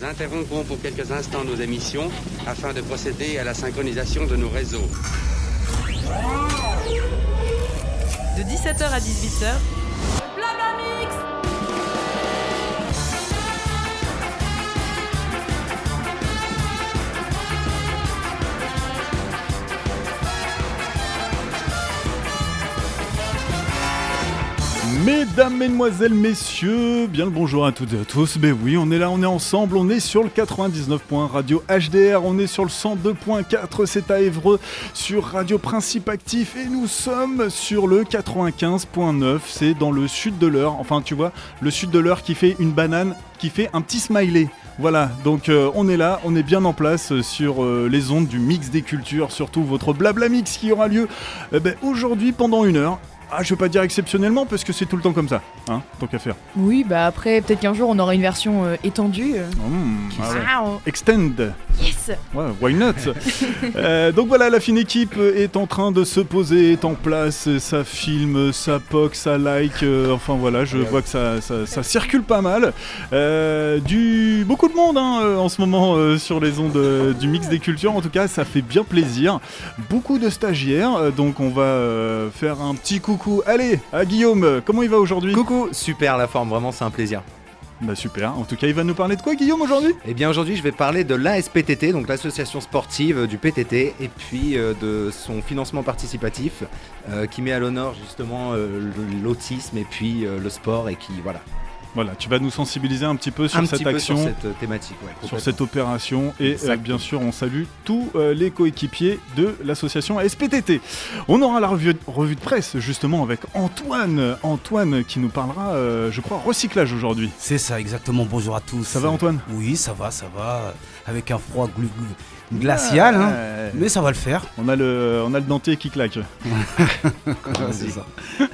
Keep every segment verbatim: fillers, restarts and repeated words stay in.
Nous interrompons pour quelques instants nos émissions afin de procéder à la synchronisation de nos réseaux. De dix-sept heures à dix-huit heures, Blablamix. Mesdames, Mesdemoiselles, Messieurs, bien le bonjour à toutes et à tous. Ben oui, on est là, on est ensemble, on est sur le quatre-vingt-dix-neuf point un Radio H D R, on est sur le cent deux point quatre, c'est à Évreux, sur Radio Principe Actif, et nous sommes sur le quatre-vingt-quinze point neuf, c'est dans le sud de l'Eure, enfin tu vois, le sud de l'Eure qui fait une banane, qui fait un petit smiley. Voilà, donc euh, on est là, on est bien en place sur euh, les ondes du Mix des Cultures, surtout votre Blablamix qui aura lieu euh, ben, aujourd'hui pendant une heure. Ah, je veux pas dire exceptionnellement parce que c'est tout le temps comme ça, hein, tant qu'à faire. Oui, bah après, peut-être qu'un jour on aura une version euh, étendue. Euh. Mmh, ah ouais. Ah, on... Extend. Yes. Ouais, why not. euh, Donc voilà, la fine équipe est en train de se poser, est en place, ça filme, ça poke, ça like, euh, enfin voilà, je vois que ça, ça, ça circule pas mal. Euh, du... Beaucoup de monde hein, en ce moment euh, sur les ondes euh, du Mix des Cultures, en tout cas ça fait bien plaisir. Beaucoup de stagiaires, euh, donc on va euh, faire un petit coucou. Allez, à Guillaume, comment il va aujourd'hui ? Coucou, super la forme, vraiment c'est un plaisir. Bah super, en tout cas il va nous parler de quoi Guillaume aujourd'hui ? Eh bien aujourd'hui je vais parler de l'A S P T T, donc l'association sportive du P T T, et puis euh, de son financement participatif euh, qui met à l'honneur justement euh, l'autisme et puis euh, le sport et qui voilà. Voilà, tu vas nous sensibiliser un petit peu sur un cette petit peu action, sur cette euh, thématique, ouais, sur cette opération et euh, bien sûr on salue tous euh, les coéquipiers de l'association A S P T T. On aura la revue, revue de presse justement avec Antoine, Antoine qui nous parlera, euh, je crois, recyclage aujourd'hui. C'est ça, exactement. Bonjour à tous. Ça va Antoine ? Oui, ça va, ça va. Avec un froid glu- glu- glacial, hein, euh, mais ça va le faire. On a le, on a le dentier qui claque. C'est ça.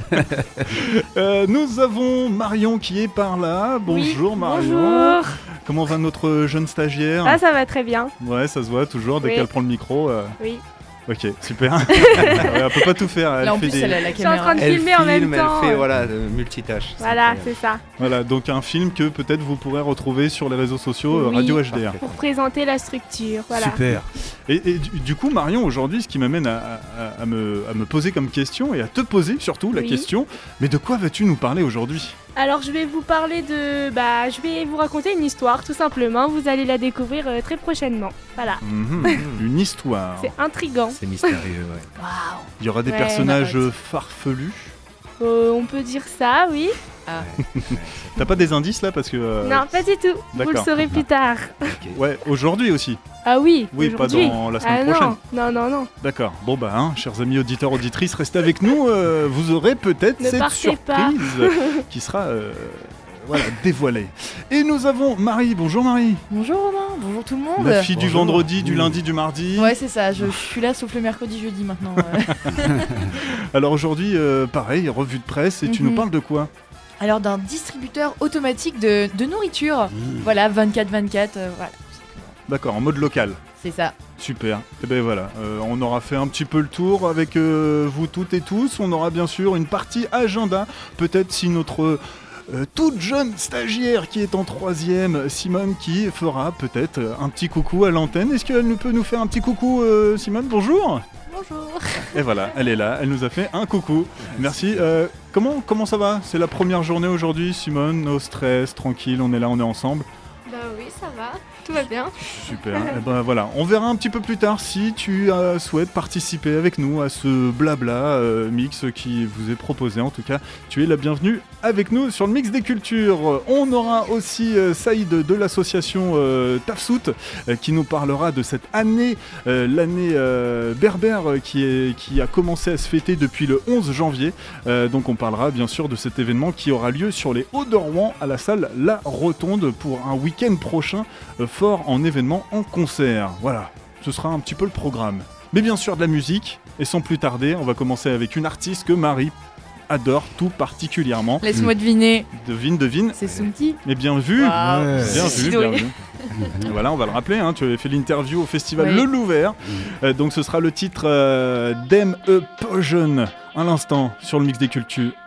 euh, nous avons Marion qui est par là. Bonjour oui, Marion. Bonjour. Comment va notre jeune stagiaire ? Ah, ça va très bien. Ouais, ça se voit toujours dès oui. qu'elle prend le micro. Euh... Oui. Ok, super. Elle peut pas tout faire. Elle Là, en fait plus, des... elle a la Je suis en caméra. train de Elle filmer en même filme, temps. elle fait voilà, euh, multitâche. Voilà, c'est ça. Voilà, donc un film que peut-être vous pourrez retrouver sur les réseaux sociaux Oui, Radio H D R. Pour présenter la structure, voilà. Super. Et, et du, du coup, Marion, aujourd'hui, ce qui m'amène à, à, à, me, à me poser comme question et à te poser surtout la Oui. question, mais de quoi vas-tu nous parler aujourd'hui ? Alors, je vais vous parler de... Bah, je vais vous raconter une histoire, tout simplement. Vous allez la découvrir euh, très prochainement. Voilà. Mmh, une histoire. C'est intriguant. C'est mystérieux, ouais. Waouh. Il y aura des Ouais, personnages on a farfelus. Euh, on peut dire ça, oui. Ah. T'as pas des indices là parce que... euh, Non, pas du tout. Vous le d'accord. saurez plus tard. Okay. Ouais, aujourd'hui aussi. Ah oui, Oui, pas aujourd'hui. dans la semaine ah, prochaine. Non, non, non, non. D'accord. Bon bah, hein, chers amis auditeurs, auditrices, restez avec nous. euh, vous aurez peut-être Ne cette partez pas. surprise qui sera euh, voilà, dévoilée. Et nous avons Marie. Bonjour Marie. Bonjour Romain, bonjour tout le monde. La fille du Bonjour. vendredi, du Mmh. lundi, du mardi. Ouais, c'est ça, je, je suis là sauf le mercredi, jeudi maintenant. euh. Alors aujourd'hui, euh, pareil, revue de presse. Et tu nous Mhm. parles de quoi ? Alors, d'un distributeur automatique de, de nourriture. Mmh. Voilà, vingt-quatre vingt-quatre, euh, voilà, D'accord, en mode local. c'est ça. Super. Et ben voilà, euh, on aura fait un petit peu le tour avec euh, vous toutes et tous. On aura bien sûr une partie agenda. Peut-être si notre euh, toute jeune stagiaire qui est en troisième, Simone, qui fera peut-être euh, un petit coucou à l'antenne. Est-ce qu'elle nous peut nous faire un petit coucou, euh, Simone ? Bonjour. Bonjour. Et voilà, elle est là, elle nous a fait un coucou. Merci. Euh, comment, comment ça va ? C'est la première journée aujourd'hui, Simone. No stress, tranquille, on est là, on est ensemble. Bah oui, ça va. Tout va bien. Super. Et ben voilà, on verra un petit peu plus tard si tu euh, souhaites participer avec nous à ce blabla euh, mix qui vous est proposé. En tout cas, tu es la bienvenue avec nous sur le Mix des Cultures. On aura aussi euh, Saïd de l'association euh, Tafsout euh, qui nous parlera de cette année, euh, l'année euh, berbère euh, qui, est, qui a commencé à se fêter depuis le onze janvier. Euh, donc on parlera bien sûr de cet événement qui aura lieu sur les Hauts de Rouen à la salle La Rotonde pour un week-end prochain euh, fort en événement en concert. Voilà, ce sera un petit peu le programme. Mais bien sûr de la musique, et sans plus tarder, on va commencer avec une artiste que Marie adore tout particulièrement. Laisse-moi deviner, Devine, devine. c'est Soumti. Mais bien vu, Wow. Ouais. bien C'est vu, doué. bien vu. Et voilà, on va le rappeler, hein, tu avais fait l'interview au festival Oui. Le Louvert. Euh, donc ce sera le titre euh, Dem e Poison à l'instant sur le Mix des Cultures.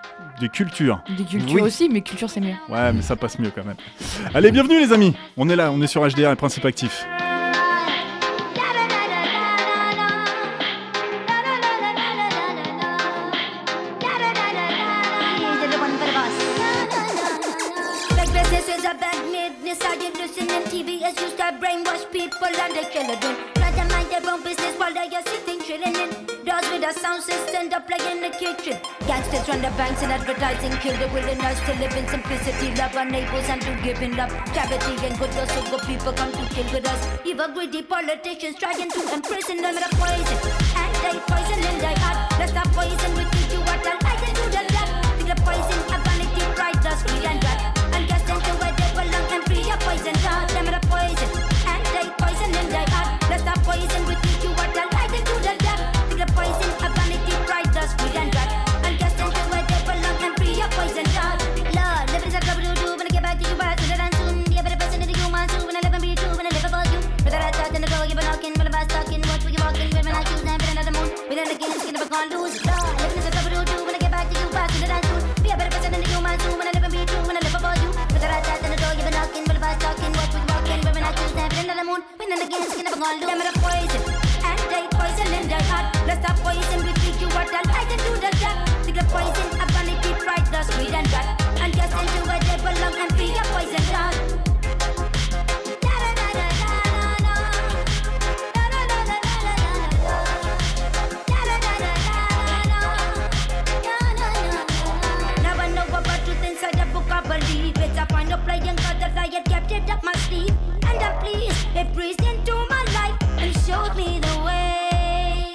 des cultures. Des cultures Oui. aussi, mais culture c'est mieux. Ouais, mais ça passe mieux quand même. Allez, bienvenue les amis. On est là, on est sur H D R et Principe Actif. T V is used to brainwash people and they kill them. Let them mind their own business while they are sitting chilling in doors with a sound system to play in the kitchen. Gangsters run the banks and advertising, kill the willingness to live in simplicity, love our neighbors and to giving up charity and good. So good people come to kill with us. Evil greedy politicians trying to imprison them with a poison, and they poison in their heart. Let's stop poison, we teach you what I like and do the love. Think the poison, a vanity, pride, dust, greed and rat. And cast into where they belong and free your poison heart. Them with a poison, and they poison in their heart. Let's stop poison, we teach you what I like and do the love. Think the poison, a vanity, pride, dust, greed and rat. And cast into where they belong and free your poison heart. Lord, live is a trouble to do when I get back to you, but sooner than soon. Be a better person than you want to when I live and be true when I live for you. But I thought in the door, you've been knocking, but if I stuck in what we walking, when I choose and been another moon. We then again, skin of a con lose. Lord, living is a trouble to do when I get back to you, but sooner than soon. Be a better person than you want to when I live and be true when I live for you. But I thought in the door, you've been knocking, but if I stuck in what we walking, when I choose and been another moon. We then again, skin of a con lose. Them with a poison, and they poison in their heart. Let's stop poison, we teach you what I like and do the job. Think the poison, a vanity, pride, dust, greed and rat. And cast into where they belong and free your poison heart. Playing cause the riot kept it up my sleeve. And I please, it breathed into my life and showed me the way.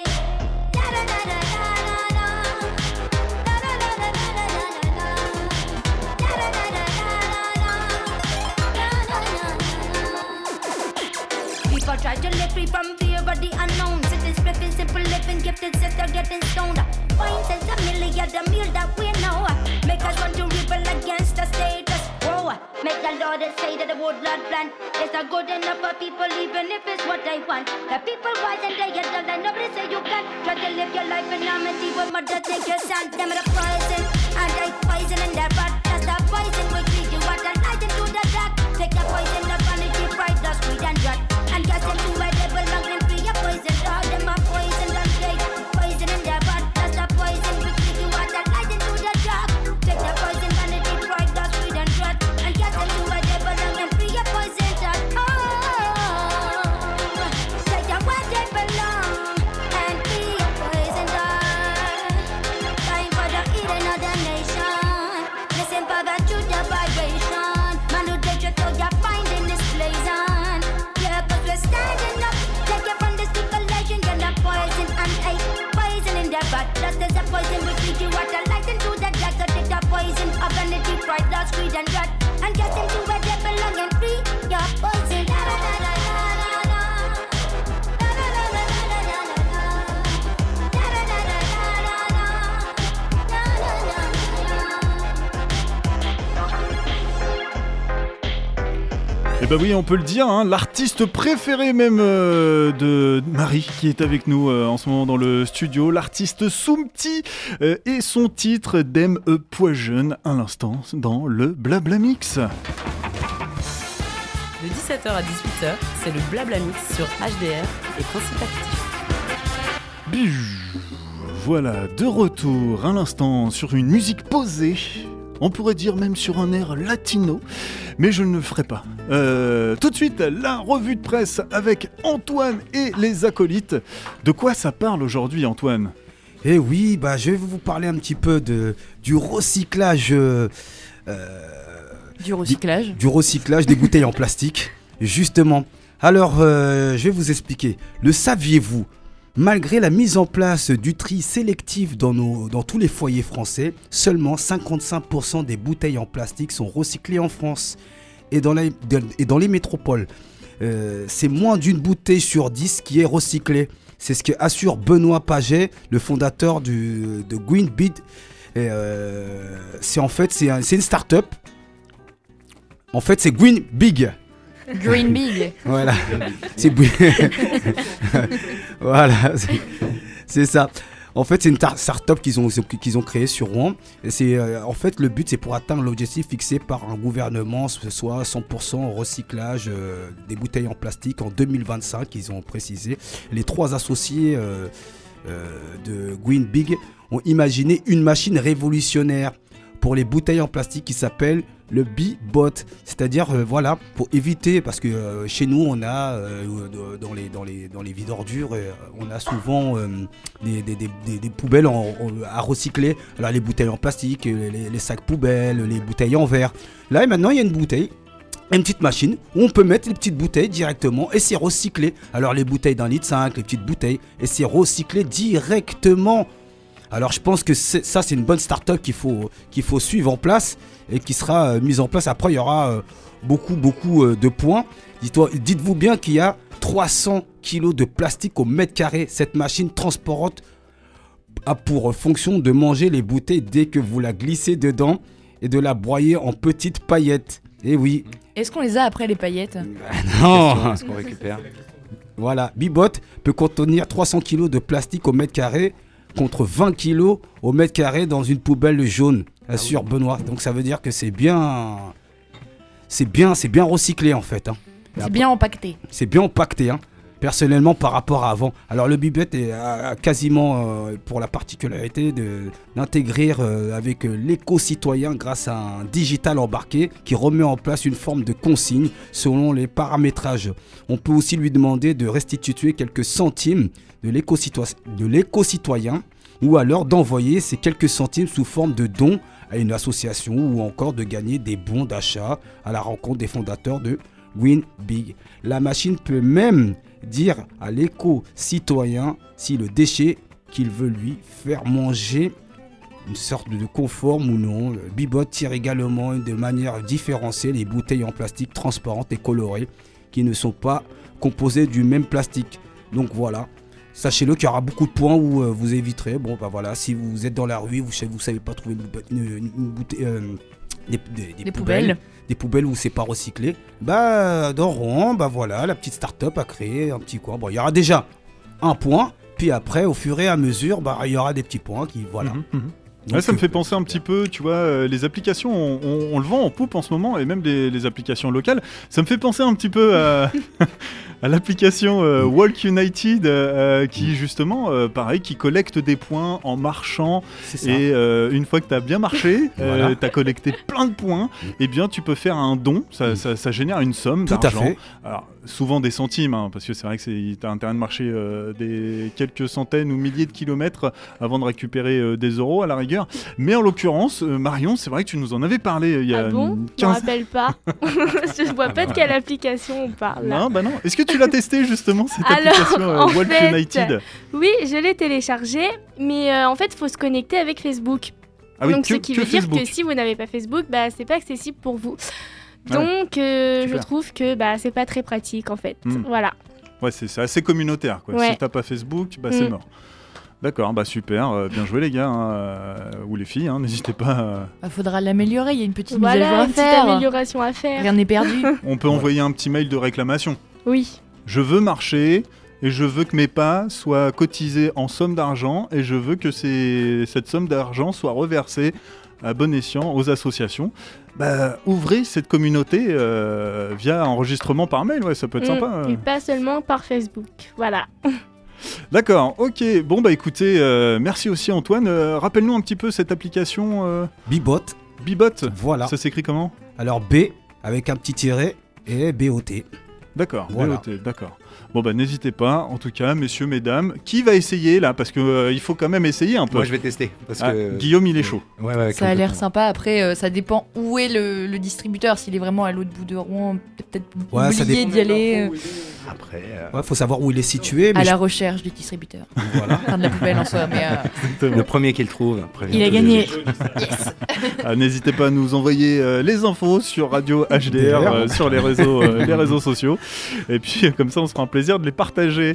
People try to live free from fear of the unknown. Sitting spliffing, simple living, gifted sister getting stoned. Point is a million, the meal that we know. Make us want to rebel against the status. Make the Lord say that the woodland plan is not good enough for people, even if it's what they want. The people wise and they get the line, nobody say you can. Try to live your life in harmony with mother, take your son. Them the poison, and they poison in their blood. That's the poison, we treat you what the light into the dark. Take the poison, the vanity, pride, dust, greed and rat. And cast them to where they belong and free your poison. All them are poison and they poison in their blood. That's the poison, we treat you what the light into the dark. Take the poison, vanity, pride, dust, greed and rat. Pride, lost, greed and rat. And get them to where they belong and free your poison. Et bah oui, on peut le dire, hein, l'artiste préféré même euh, de Marie qui est avec nous euh, en ce moment dans le studio, l'artiste Soumti euh, et son titre Dem e Poison à l'instant dans le Blabla Mix. De dix-sept heures à dix-huit heures, c'est le Blabla Mix sur H D R et Principe Actif. Bijou. Voilà, de retour à l'instant sur une musique posée. On pourrait dire même sur un air latino, mais je ne le ferai pas. Euh, tout de suite, la revue de presse avec Antoine et les acolytes. De quoi ça parle aujourd'hui, Antoine ? Eh oui, bah, je vais vous parler un petit peu de, du recyclage... Euh, du recyclage du, du recyclage des bouteilles en plastique, justement. Alors, euh, je vais vous expliquer. Le saviez-vous ? Malgré la mise en place du tri sélectif dans, nos, dans tous les foyers français, seulement cinquante-cinq pour cent des bouteilles en plastique sont recyclées en France et dans, la, et dans les métropoles. Euh, c'est moins d'une bouteille sur dix qui est recyclée. C'est ce que assure Benoît Paget, le fondateur du, de Green Bid. Et euh, c'est en fait c'est, un, c'est une start-up. En fait, c'est Green Big. Green Big. Voilà. C'est voilà, c'est, c'est ça. En fait, c'est une tar- start-up qu'ils ont, qu'ils ont créée sur Rouen. Et c'est, euh, en fait, le but, c'est pour atteindre l'objectif fixé par un gouvernement, ce soit cent pour cent recyclage euh, des bouteilles en plastique en deux mille vingt-cinq, ils ont précisé. Les trois associés euh, euh, de Green Big ont imaginé une machine révolutionnaire pour les bouteilles en plastique qui s'appelle le B-Bot, c'est-à-dire euh, voilà, pour éviter, parce que euh, chez nous on a euh, dans les dans les dans les vides ordures, euh, on a souvent euh, des, des, des, des, des poubelles en, en, à recycler. Alors les bouteilles en plastique, les, les sacs poubelles, les bouteilles en verre. Là et maintenant il y a une bouteille, une petite machine où on peut mettre les petites bouteilles directement et c'est recyclé. Alors les bouteilles d'un litre cinq, les petites bouteilles, et c'est recyclé directement. Alors je pense que c'est, ça c'est une bonne start-up qu'il faut, qu'il faut suivre en place et qui sera euh, mise en place. Après il y aura euh, beaucoup beaucoup euh, de points. Dites-toi, dites-vous bien qu'il y a trois cents kilos de plastique au mètre carré. Cette machine transparente a pour fonction de manger les bouteilles dès que vous la glissez dedans et de la broyer en petites paillettes. Et oui. Est-ce qu'on les a après les paillettes? Non. Est-ce qu'on récupère? Voilà, B-Bot peut contenir trois cents kilos de plastique au mètre carré contre vingt kilos au mètre carré dans une poubelle jaune, assure Benoît. Donc ça veut dire que c'est bien, c'est bien, c'est bien recyclé en fait. Hein. C'est après, bien empaqueté. C'est bien empaqueté, hein, personnellement par rapport à avant. Alors le B-Bot est a, a quasiment euh, pour la particularité de, d'intégrer euh, avec euh, l'éco-citoyen grâce à un digital embarqué qui remet en place une forme de consigne selon les paramétrages. On peut aussi lui demander de restituer quelques centimes de l'éco-citoyen, de l'éco-citoyen ou alors d'envoyer ces quelques centimes sous forme de dons à une association ou encore de gagner des bons d'achat à la rencontre des fondateurs de Green Big. La machine peut même dire à l'éco-citoyen si le déchet qu'il veut lui faire manger une sorte de conforme ou non. Le B-Bot tire également de manière différenciée les bouteilles en plastique transparentes et colorées qui ne sont pas composées du même plastique. Donc voilà. Sachez-le qu'il y aura beaucoup de points où euh, vous éviterez. Bon, bah voilà, si vous êtes dans la rue, vous ne savez pas trouver une, une, une bouteille, euh, des, des, des, des poubelles, poubelles, des poubelles où c'est pas recyclé. Bah, dans Rouen, bah voilà, la petite start-up a créé un petit coin. Bon, il y aura déjà un point, puis après, au fur et à mesure, bah il y aura des petits points qui, voilà. Mmh, mmh. Donc, ouais, ça me fait penser un petit peu, tu vois, euh, les applications, on, on, on le vend en poupe en ce moment, et même les, les applications locales. Ça me fait penser un petit peu à, à l'application euh, Walk United, euh, qui justement, euh, pareil, qui collecte des points en marchant. Et euh, une fois que tu as bien marché, voilà. euh, tu as collecté plein de points, et eh bien tu peux faire un don, ça, ça, ça génère une somme Tout d'argent. À fait. Alors, souvent des centimes, hein, parce que c'est vrai que tu as intérêt de marcher euh, des quelques centaines ou milliers de kilomètres avant de récupérer euh, des euros à la rigueur. Mais en l'occurrence, euh, Marion, c'est vrai que tu nous en avais parlé euh, il y a ah bon quinze... Je me rappelle pas. Je vois pas de quelle application on parle. Là. Non, bah non. Est-ce que tu l'as testé justement cette Alors, application euh, Walk fait, United? Oui, je l'ai téléchargée, mais euh, en fait, il faut se connecter avec Facebook. Ah oui, Donc, que, ce qui que veut Facebook. dire que si vous n'avez pas Facebook, bah, c'est pas accessible pour vous. Ah ouais. Donc, euh, je Super. trouve que bah, c'est pas très pratique en fait. Mm. Voilà. Ouais, c'est, c'est assez communautaire, quoi. Ouais. Si t'as pas Facebook, bah Mm. c'est mort. D'accord, bah super, euh, bien joué les gars, hein, euh, ou les filles, hein, n'hésitez pas. Euh... Bah, faudra l'améliorer, il y a une petite mise à jour Voilà, à une petite faire. amélioration à faire. Rien n'est perdu. On peut envoyer un petit mail de réclamation. Oui. Je veux marcher et je veux que mes pas soient cotisés en somme d'argent et je veux que ces... cette somme d'argent soit reversée à bon escient aux associations. Bah, ouvrez cette communauté euh, via enregistrement par mail, ouais, ça peut être Mm. sympa. euh. Et pas seulement par Facebook. Voilà. D'accord, ok. Bon, bah écoutez, euh, merci aussi Antoine. Euh, rappelle-nous un petit peu cette application euh, B-Bot. B-Bot. Voilà. Ça s'écrit comment ? Alors B avec un petit tiret et B O T. D'accord, Voilà. B O T, d'accord. Bon bah n'hésitez pas, en tout cas, messieurs, mesdames. Qui va essayer là ? Parce qu'il euh, faut quand même essayer un peu. Moi je vais tester. Parce Ah, que... Guillaume, il est chaud. Ouais, ouais, Ça a l'air complètement. sympa. Après, euh, ça dépend où est le, le distributeur. S'il est vraiment à l'autre bout de Rouen, peut-être Ouais, ça oublier dépend. d'y aller. euh, Après, euh, Ouais, faut savoir où il est situé. Mais à je- la recherche du distributeur. voilà. Enfin, de la poubelle en soi. Mais, euh, le premier qu'il trouve. Après, il a tous gagné. les- Yes. Ah, n'hésitez pas à nous envoyer euh, les infos sur Radio H D R, euh, sur les réseaux, euh, les réseaux sociaux. Et puis comme ça, on se fera un plaisir de les partager.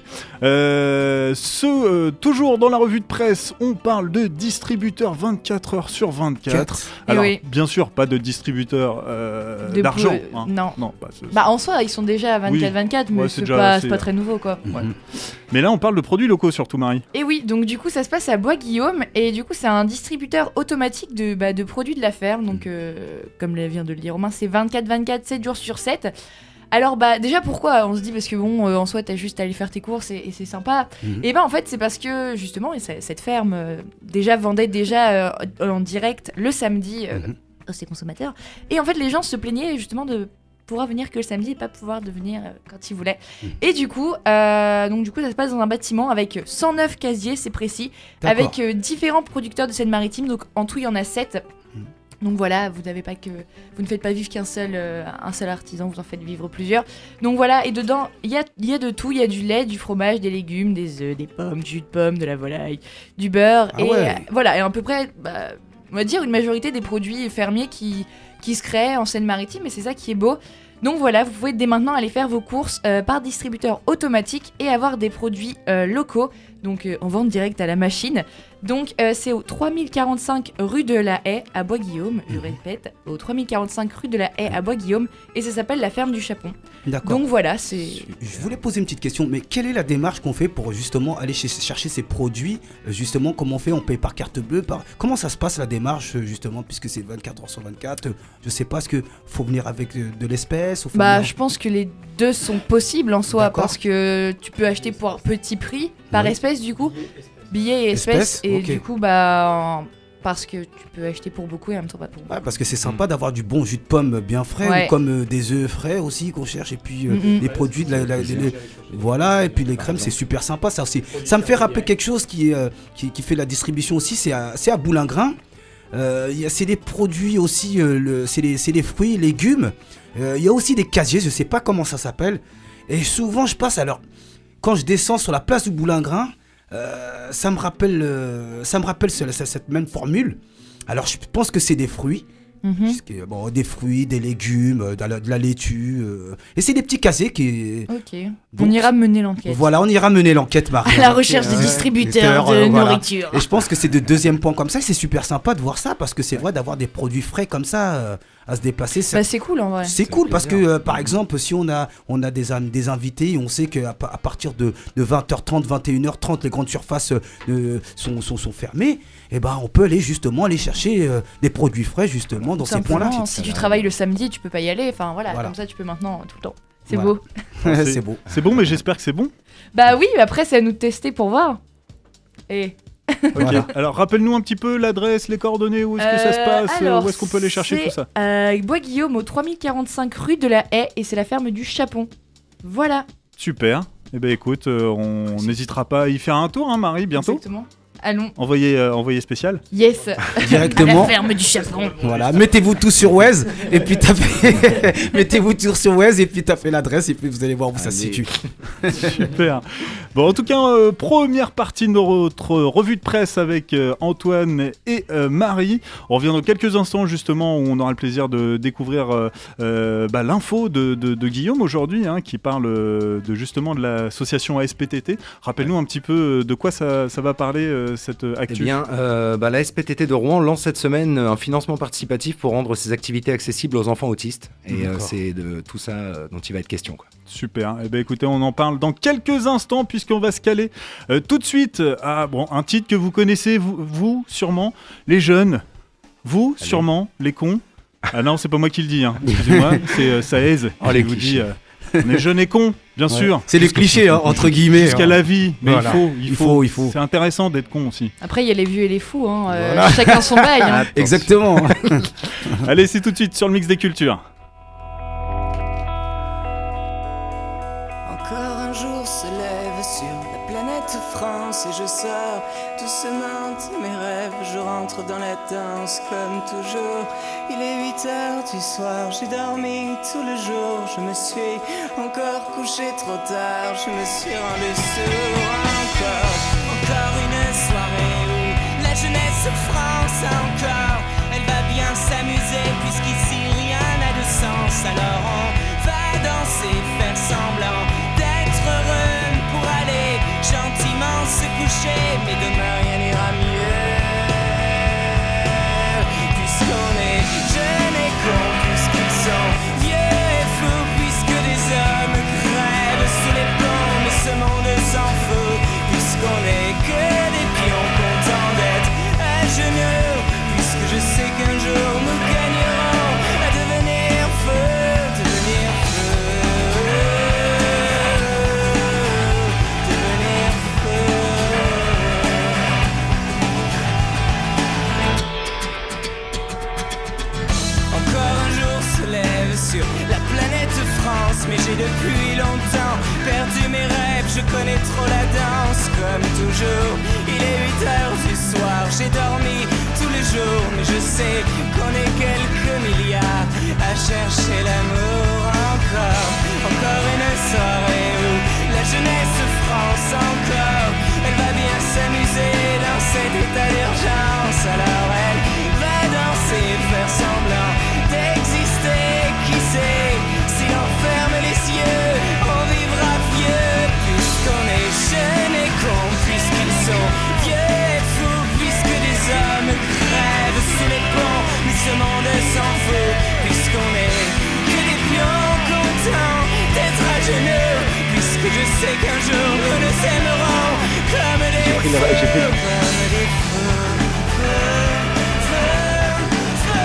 Euh, ce, euh, toujours dans la revue de presse, on parle de distributeurs vingt-quatre heures sur vingt-quatre. Alors, oui. bien sûr, pas de distributeurs euh, De d'argent. peu- hein. non. non pas ce- Bah en soi, ils sont déjà à vingt-quatre vingt-quatre, mais Ouais, c'est, c'est déjà pas, assez, c'est pas euh, très nouveau quoi. Ouais. Mais là, on parle de produits locaux surtout, Marie. Et oui, donc du coup, ça se passe à Bois-Guillaume, et du coup, c'est un distributeur automatique de, bah, de produits de la ferme. Donc, euh, comme vient de le dire Romain, c'est vingt-quatre vingt-quatre, sept jours sur sept. Alors, bah, déjà, pourquoi on se dit, parce que bon, euh, en soi, t'as juste à aller faire tes courses et, et c'est sympa. Mhm. Et bah, en fait, c'est parce que justement, et ça- cette ferme euh, déjà vendait déjà euh, en direct le samedi euh, Mhm. à ses consommateurs. Et en fait, les gens se plaignaient justement de pouvoir venir que le samedi et pas pouvoir de venir euh, quand ils voulaient. Mhm. Et du coup, euh, donc du coup, ça se passe dans un bâtiment avec cent neuf casiers, c'est précis, D'accord. avec euh, différents producteurs de Seine-Maritime. Donc en tout, il y en a sept. Mhm. Donc voilà, vous n'avez pas que vous ne faites pas vivre qu'un seul euh, un seul artisan, vous en faites vivre plusieurs. Donc voilà, et dedans, il y a il y a de tout, il y a du lait, du fromage, des légumes, des œufs, des pommes, du jus de pomme, de la volaille, du beurre Ah et ouais. euh, voilà, et à peu près bah, on va dire une majorité des produits fermiers qui qui se créent en Seine-Maritime, et c'est ça qui est beau. Donc voilà, vous pouvez dès maintenant aller faire vos courses euh, par distributeur automatique et avoir des produits euh, locaux, donc euh, en vente directe à la machine. Donc euh, c'est au trois mille quarante-cinq rue de la Haye à Bois-Guillaume, je répète, au trois mille quarante-cinq rue de la Haye à Bois-Guillaume, et ça s'appelle la ferme du Chapon. D'accord. Donc voilà, c'est... Je voulais poser une petite question, mais quelle est la démarche qu'on fait pour justement aller chez- chercher ces produits? Justement, comment on fait? On paye par carte bleue par... Comment ça se passe la démarche, justement, puisque c'est vingt-quatre heures sur vingt-quatre? Je sais pas, est-ce qu'il faut venir avec euh, de l'espèce ou faut Bah, venir- je pense que les deux sont possibles en soi, D'accord. parce que tu peux acheter pour petit prix, par Oui. espèce du coup, billets et espèces, Espèces, et ok. du coup, bah, en- parce que tu peux acheter pour beaucoup et en même temps pas pour beaucoup. Ouais, parce que c'est sympa d'avoir du bon jus de pomme bien frais, Ouais. ou comme euh, des œufs frais aussi qu'on cherche, et puis euh, Mhm. les produits de la, la- les- les- voilà, et puis les crèmes, c'est super sympa ça aussi. Ça me fait rappeler quelque chose qui, est, euh, qui, qui fait la distribution aussi, c'est à, c'est à Boulingrin. Euh, il y a- c'est des produits aussi, euh, le- c'est les, c'est les fruits, légumes. Euh, Il y a aussi des casiers, je sais pas comment ça s'appelle. Et souvent je passe, alors quand je descends sur la place du Boulingrin, euh, ça me rappelle, euh, ça me rappelle ce- ce- cette même formule. Alors je pense que c'est des fruits. Mhm. Puisque, bon, des fruits, des légumes, euh, de la, de la laitue. euh, Et c'est des petits casiers qui. Ok, Donc, on ira mener l'enquête. Voilà, on ira mener l'enquête, Marie. À la recherche des Ouais. distributeurs de Euh, voilà. nourriture. Et je pense que c'est de deuxième point comme ça. C'est super sympa de voir ça parce que c'est vrai d'avoir des produits frais comme ça euh, à se déplacer. ça- Bah, c'est cool en vrai. c'est cool parce que, euh, par exemple, si on a, on a des, in- des invités et on sait qu'à pa- à partir de, de vingt heures trente, vingt et une heures trente, les grandes surfaces euh, sont, sont, sont fermées, et ben on peut aller justement aller chercher euh, des produits frais justement dans Tout ces points-là. simplement, si tu travailles le samedi, tu peux pas y aller. Enfin voilà, Voilà. comme ça tu peux maintenant tout le temps. C'est Voilà. beau. c'est beau. C'est bon, mais j'espère que c'est bon. Bah oui, mais après c'est à nous de tester pour voir. Et Ok. Voilà. Alors rappelle-nous un petit peu l'adresse, les coordonnées, où est-ce que ça se Euh, passe, euh, alors, où est-ce qu'on peut aller chercher c'est, tout ça. euh, Bois-Guillaume au trois mille quarante-cinq rue de la Haye, et c'est la ferme du Chapon. Voilà. Super. Eh ben écoute, euh, on n'hésitera pas à y faire un tour, hein, Marie, bientôt. Exactement. Allons. Envoyé, euh, envoyé spécial. Yes. À la Directement. ferme du Chapon. Voilà, mettez-vous tous sur Waze et puis tapez mettez-vous tous sur Waze et puis tapez l'adresse et puis vous allez voir où ça se Allez. situe. Super. Bon, en tout cas, euh, première partie de notre revue de presse avec euh, Antoine et euh, Marie. On revient dans quelques instants, justement, où on aura le plaisir de découvrir euh, euh, bah, l'info de, de, de Guillaume aujourd'hui, hein, qui parle euh, de justement de l'association A S P T T. Rappelle-nous un petit peu euh, de quoi ça, ça va parler, euh, cette Eh actu. bien, euh, bah, la S P T T de Rouen lance cette semaine un financement participatif pour rendre ses activités accessibles aux enfants autistes. Et euh, D'accord. c'est de tout ça euh, dont il va être question, quoi. Super. Eh ben écoutez, on en parle dans quelques instants puisqu'on va se caler euh, tout de suite à bon, un titre que vous connaissez, vous, vous sûrement, les jeunes. Vous, Allez. sûrement, les cons. Ah non, c'est pas moi qui le dis, hein. Excusez-moi, c'est euh, Saez Oh, les qui vous clichés. dit euh, on est jeunes et cons, bien Ouais. sûr. C'est les clichés hein, entre guillemets. Jusqu'à hein. la vie, mais Voilà. il faut, il Il faut, faut, il faut. C'est intéressant d'être con aussi. Après il y a les vieux et les fous. Hein. euh, Voilà. Chacun son bail. Hein. Exactement. Allez, c'est tout de suite sur le mix des cultures. Encore un jour se lève sur la planète France et je sors doucement de mes rêves. Je rentre dans la danse comme toujours. Il est huit heures du soir, j'ai dormi tout le jour. Je me suis encore couché trop tard, je me suis rendu sourd. Encore, encore une soirée où la jeunesse France encore. Elle va bien s'amuser puisqu'ici rien n'a de sens. Alors on va danser, faire semblant j'ai depuis longtemps perdu mes rêves, je connais trop la danse. Comme toujours, il est huit heures du soir, j'ai dormi tous les jours, mais je sais qu'on est quelques milliards à chercher l'amour. Encore, encore une soirée où la jeunesse France encore, elle va bien s'amuser dans cet état d'urgence. Alors elle va danser, faire semblant d'exister. Qui sait, si l'on ferme les yeux, on vivra vieux. Puisqu'on est jeunes et cons, puisqu'ils sont vieux et fous, puisque des hommes crèvent sous les ponts, mais ce monde s'en fout. Puisqu'on est que des pions contents d'être à genoux, puisque je sais qu'un jour nous nous aimerons comme des J'ai pris le- j'ai pris le- fous, comme des fous, fous, fous, fous.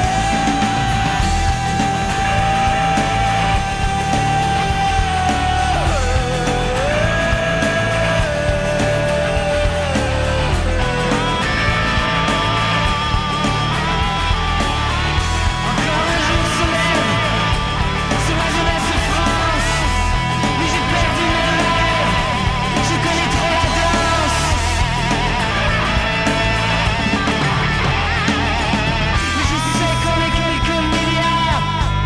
Encore un jour se lève sur la jeunesse France, mais j'ai perdu mes rêves, je connais trop la danse. Mais je sais qu'on est quelques milliards.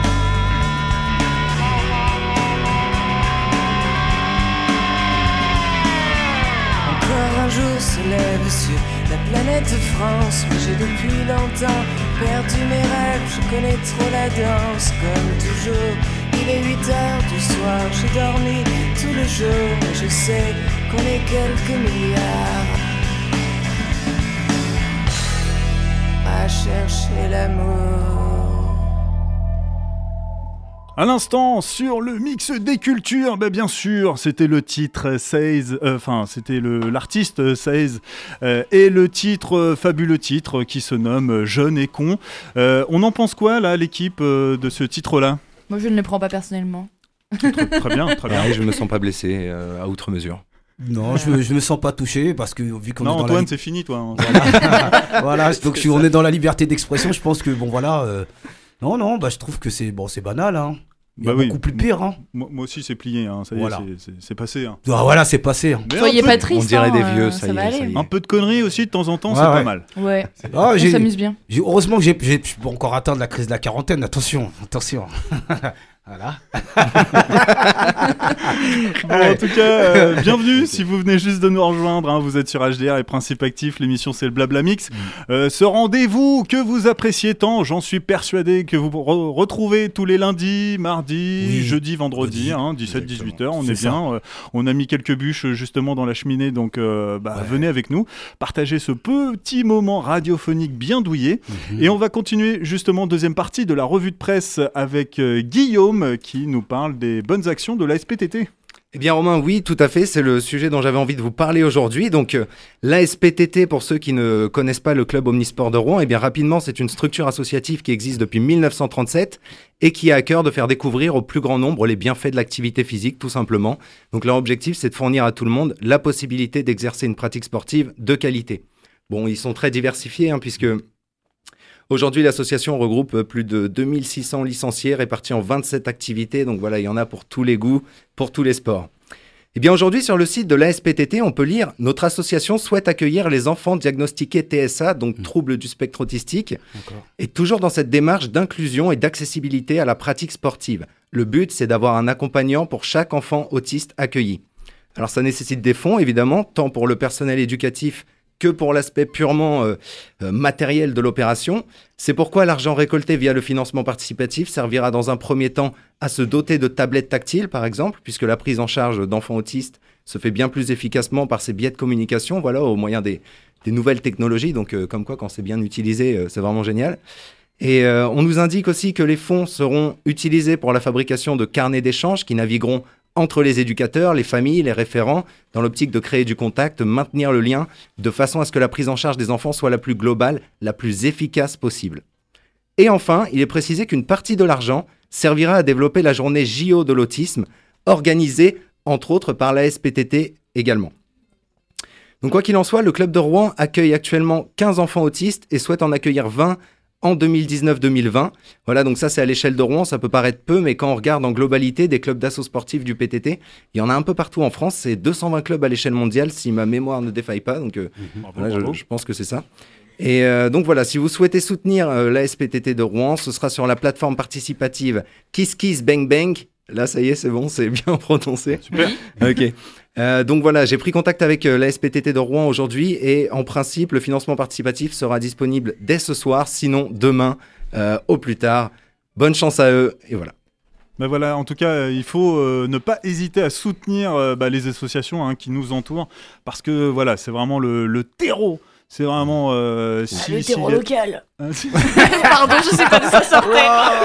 Encore un jour se lève sur la planète France, mais j'ai depuis longtemps perdu mes rêves, je connais trop la danse. Comme toujours, il est huit heures du soir, j'ai dormi tout le jour, mais je sais qu'on est quelques milliards à chercher l'amour. À l'instant, sur le mix des cultures, bah bien sûr, c'était le titre Says, euh, enfin, c'était le, l'artiste Says, euh, et le titre, euh, fabuleux titre, qui se nomme Jeune et con. Euh, on en pense quoi, là, l'équipe, euh, de ce titre-là ? Moi, je ne le prends pas personnellement. Très, très bien, très bien. Pareil, je me sens pas blessé euh, à outre mesure. Non, je, je me sens pas touché parce que vu qu'on Non, est dans Antoine, la... c'est fini, toi. hein. voilà, donc si on est dans la liberté d'expression, je pense que bon voilà. euh, Non, non, bah je trouve que c'est bon, c'est banal. Hein. Il y a Bah oui. beaucoup plus pire. Hein. Moi, moi aussi, c'est plié, hein. Ça y Voilà. est, c'est, c'est, c'est passé. Hein. Ah, voilà, c'est passé. Hein. Mais Soyez un peu, pas triste. on dirait hein, des euh, vieux, ça y est, va ça y aller. est. un peu de conneries aussi, de temps en temps, Ouais, c'est ouais. pas mal. Ouais, Ah, on j'ai- s'amuse bien. j'ai- heureusement que j'ai, j'ai je peux encore atteindre la crise de la quarantaine. Attention, attention. Voilà. Bon, en tout cas, euh, bienvenue si vous venez juste de nous rejoindre. Hein, vous êtes sur H D R et Principe Actif. L'émission, c'est le Blabla Mix. Euh, ce rendez-vous que vous appréciez tant, j'en suis persuadé que vous re- retrouvez tous les lundis, mardis, Oui. jeudi, vendredi, Jeudi. hein, dix-sept dix-huit heures. On C'est est ça. bien. Euh, on a mis quelques bûches euh, justement dans la cheminée. Donc, euh, bah, Ouais. venez avec nous. Partagez ce petit moment radiophonique bien douillet. Mhm. Et on va continuer justement deuxième partie de la revue de presse avec euh, Guillaume qui nous parle des bonnes actions de la S P T T. Eh bien Romain, oui, tout à fait, c'est le sujet dont j'avais envie de vous parler aujourd'hui. Donc euh, l'A S P T T, pour ceux qui ne connaissent pas le club Omnisport de Rouen, eh bien rapidement, c'est une structure associative qui existe depuis mille neuf cent trente-sept et qui a à cœur de faire découvrir au plus grand nombre les bienfaits de l'activité physique, tout simplement. Donc leur objectif, c'est de fournir à tout le monde la possibilité d'exercer une pratique sportive de qualité. Bon, ils sont très diversifiés, hein, puisque aujourd'hui, l'association regroupe plus de deux mille six cents licenciés répartis en vingt-sept activités. Donc voilà, il y en a pour tous les goûts, pour tous les sports. Eh bien aujourd'hui, sur le site de l'A S P T T, on peut lire « Notre association souhaite accueillir les enfants diagnostiqués T S A, donc troubles du spectre autistique, D'accord. et toujours dans cette démarche d'inclusion et d'accessibilité à la pratique sportive. Le but, c'est d'avoir un accompagnant pour chaque enfant autiste accueilli. Alors ça nécessite des fonds, évidemment, tant pour le personnel éducatif que pour l'aspect purement euh, euh, matériel de l'opération. C'est pourquoi l'argent récolté via le financement participatif servira dans un premier temps à se doter de tablettes tactiles, par exemple, puisque la prise en charge d'enfants autistes se fait bien plus efficacement par ces biais de communication, voilà, au moyen des, des nouvelles technologies. Donc, euh, comme quoi, quand c'est bien utilisé, euh, c'est vraiment génial. Et euh, on nous indique aussi que les fonds seront utilisés pour la fabrication de carnets d'échange qui navigueront entre les éducateurs, les familles, les référents, dans l'optique de créer du contact, maintenir le lien, de façon à ce que la prise en charge des enfants soit la plus globale, la plus efficace possible. Et enfin, il est précisé qu'une partie de l'argent servira à développer la journée J O de l'autisme, organisée, entre autres, par l'A S P T T également. Donc quoi qu'il en soit, le club de Rouen accueille actuellement quinze enfants autistes et souhaite en accueillir vingt en deux mille dix-neuf deux mille vingt. Voilà, donc ça c'est à l'échelle de Rouen, ça peut paraître peu, mais quand on regarde en globalité des clubs d'assaut sportifs du P T T, il y en a un peu partout en France, c'est deux cent vingt clubs à l'échelle mondiale si ma mémoire ne défaille pas, donc euh, Mmh. voilà, je, je pense que c'est ça. Et euh, donc voilà, si vous souhaitez soutenir euh, l'A S P T T de Rouen, ce sera sur la plateforme participative Kiss Kiss Bang Bang. Là, ça y est, c'est bon, c'est bien prononcé. Super. Ok. Euh, donc voilà, j'ai pris contact avec euh, l'A S P T T de Rouen aujourd'hui et en principe, le financement participatif sera disponible dès ce soir, sinon demain euh, au plus tard. Bonne chance à eux et voilà. Ben voilà, en tout cas, euh, il faut euh, ne pas hésiter à soutenir euh, bah, les associations hein, qui nous entourent parce que voilà, c'est vraiment le, le terreau. C'est vraiment. Euh, si, le si, terreau y a- local. Hein, si- Pardon, je sais pas d'où ça sortait.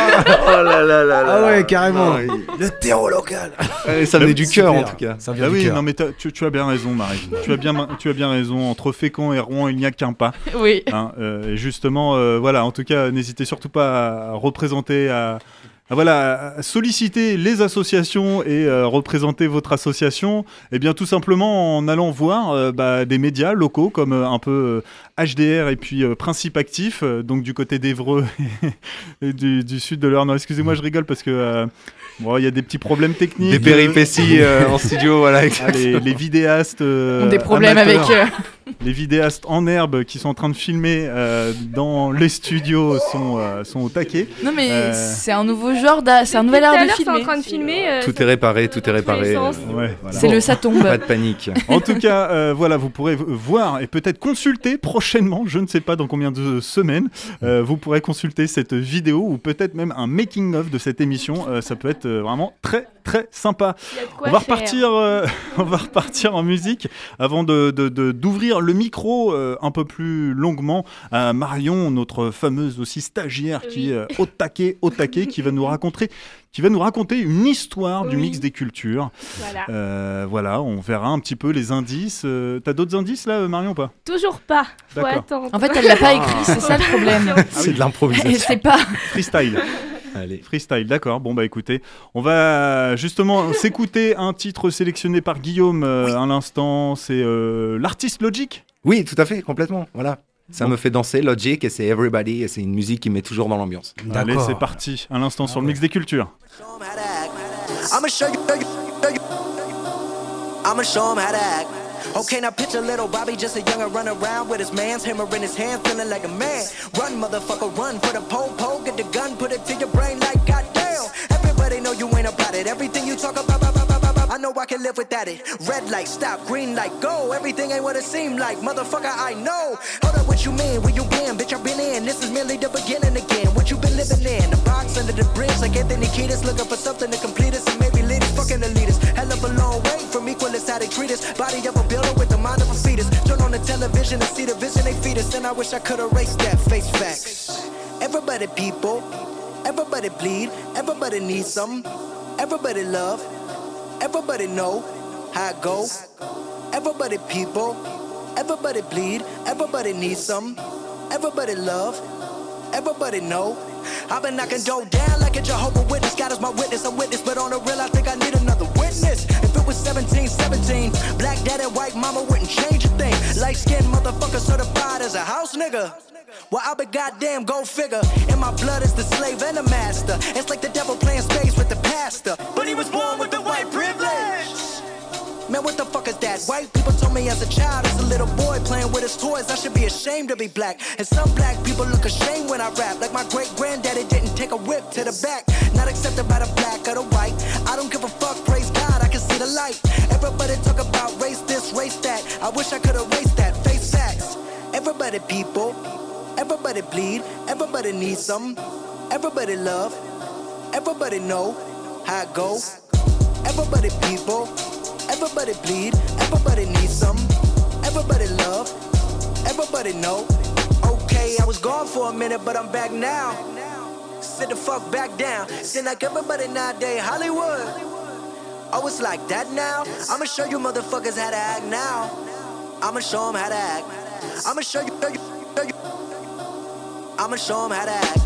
Oh là là là là. Ah ouais, carrément. Ah, oui. Le terreau local. Ouais, ça venait du cœur en tout cas. Ça vient Ah du oui, cœur. non mais t'as- tu, tu as bien raison, Marie. tu as bien, tu as bien raison. Entre Fécamp et Rouen, il n'y a qu'un pas. Oui. Hein, euh, et justement, euh, voilà. En tout cas, n'hésitez surtout pas à représenter, à, à, voilà, à solliciter les associations et euh, représenter votre association. Et bien, tout simplement en allant voir euh, bah, des médias locaux comme euh, un peu euh, H D R et puis euh, Principe Actif, euh, donc du côté d'Évreux et du, du sud de l'Eure. Non, excusez-moi, je rigole parce que euh, bon, il y a des petits problèmes techniques. Des péripéties euh, en studio, voilà. Ah, les, les vidéastes euh, Ont des problèmes amateurs, avec eux. les vidéastes en herbe qui sont en train de filmer euh, dans les studios sont, euh, sont au taquet. Non mais Euh, c'est un nouveau genre, d'a- c'est un nouvel Tout à art de l'heure, c'est en filmer. train de filmer. euh, Tout est réparé, tout est réparé. sens. Ouais, voilà. C'est le ça tombe. Pas de panique. En tout cas, euh, voilà, vous pourrez v- voir et peut-être consulter prochainement, je ne sais pas dans combien de semaines, euh, vous pourrez consulter cette vidéo ou peut-être même un making-of de cette émission. Euh, ça peut être euh, vraiment très très sympa. Il y a de quoi On va faire. repartir, euh, on va repartir en musique avant de, de- de- d'ouvrir le micro euh, un peu plus longuement à Marion, notre fameuse aussi stagiaire qui est euh, au taquet, au taquet, qui va nous raconter, qui va nous raconter une histoire du Oui. mix des cultures. Voilà. Euh, voilà, on verra un petit peu les indices. Euh, T'as d'autres indices là, Marion, ou pas? Toujours pas. Faut D'accord. attendre. En fait, elle l'a pas écrit, c'est ça le problème. C'est de Elle l'improvisation. sait pas. Freestyle. Allez. Freestyle, d'accord. Bon, bah écoutez, on va justement s'écouter un titre sélectionné par Guillaume euh, à l'instant. C'est euh, l'artiste Logic. Oui, tout à fait, complètement. Voilà. Ça Bon. me fait danser, Logic, et c'est Everybody, et c'est une musique qui met toujours dans l'ambiance. Allez, D'accord. c'est parti. À l'instant sur le mix des cultures. I'ma show you, show you, show you. I'ma show him how to act. Okay, now picture little Bobby, just a youngin' run around with his man's hammer in his hand, feeling like a man. Run, motherfucker, run for the pole, pole, get the gun, put it to your brain like goddamn. Everybody know you ain't about it. Everything you talk about, about, about, about, about, I know I can live without it. Red light, stop, green light, go. Everything ain't what it seem like, motherfucker, I know. Hold up, what you mean? Where you been? Bitch, I've been in. This is merely the beginning again. What you been living in? The box under the bridge, like Anthony Kiedis, looking for something to complete us and maybe lead us. Fucking the leaders, hell of a long way from equal is how they treat us. Body of a builder with the mind of a fetus. Turn on the television and see the vision they feed us. And I wish I could erase that face facts. Everybody people, everybody bleed, everybody needs something. Everybody love, everybody know how it go. Everybody people, everybody bleed, everybody needs something. Everybody love, everybody know. I've been knocking dough down like a Jehovah Witness. God is my witness, I'm witness, but on the real I think I need another witness. If it was seventeen seventeen, black dad and white mama wouldn't change a thing. Light skinned motherfucker certified as a house nigga. Well, I be goddamn, go figure. In my blood is the slave and the master. It's like the devil playing space with the pastor. But he was born with the white privilege. Man, what the fuck is that? White people told me as a child, as a little boy playing with his toys, I should be ashamed to be black. And some black people look ashamed when I rap. Like my great granddaddy didn't take a whip to the back. Not accepted by the black or the white. I don't give a fuck, praise God, I can see the light. Everybody talk about race this, race that. I wish I could erase that, face facts. Everybody people, everybody bleed, everybody needs something. Everybody love, everybody know how it go. Everybody people, everybody bleed, everybody needs some. Everybody love, everybody know. Okay, I was gone for a minute, but I'm back now. Sit the fuck back down. Seem like everybody nowadays Hollywood. Oh, it's like that now? I'ma show you motherfuckers how to act now. I'ma show them how to act. I'ma show you, show you, show you. I'ma show them how to act.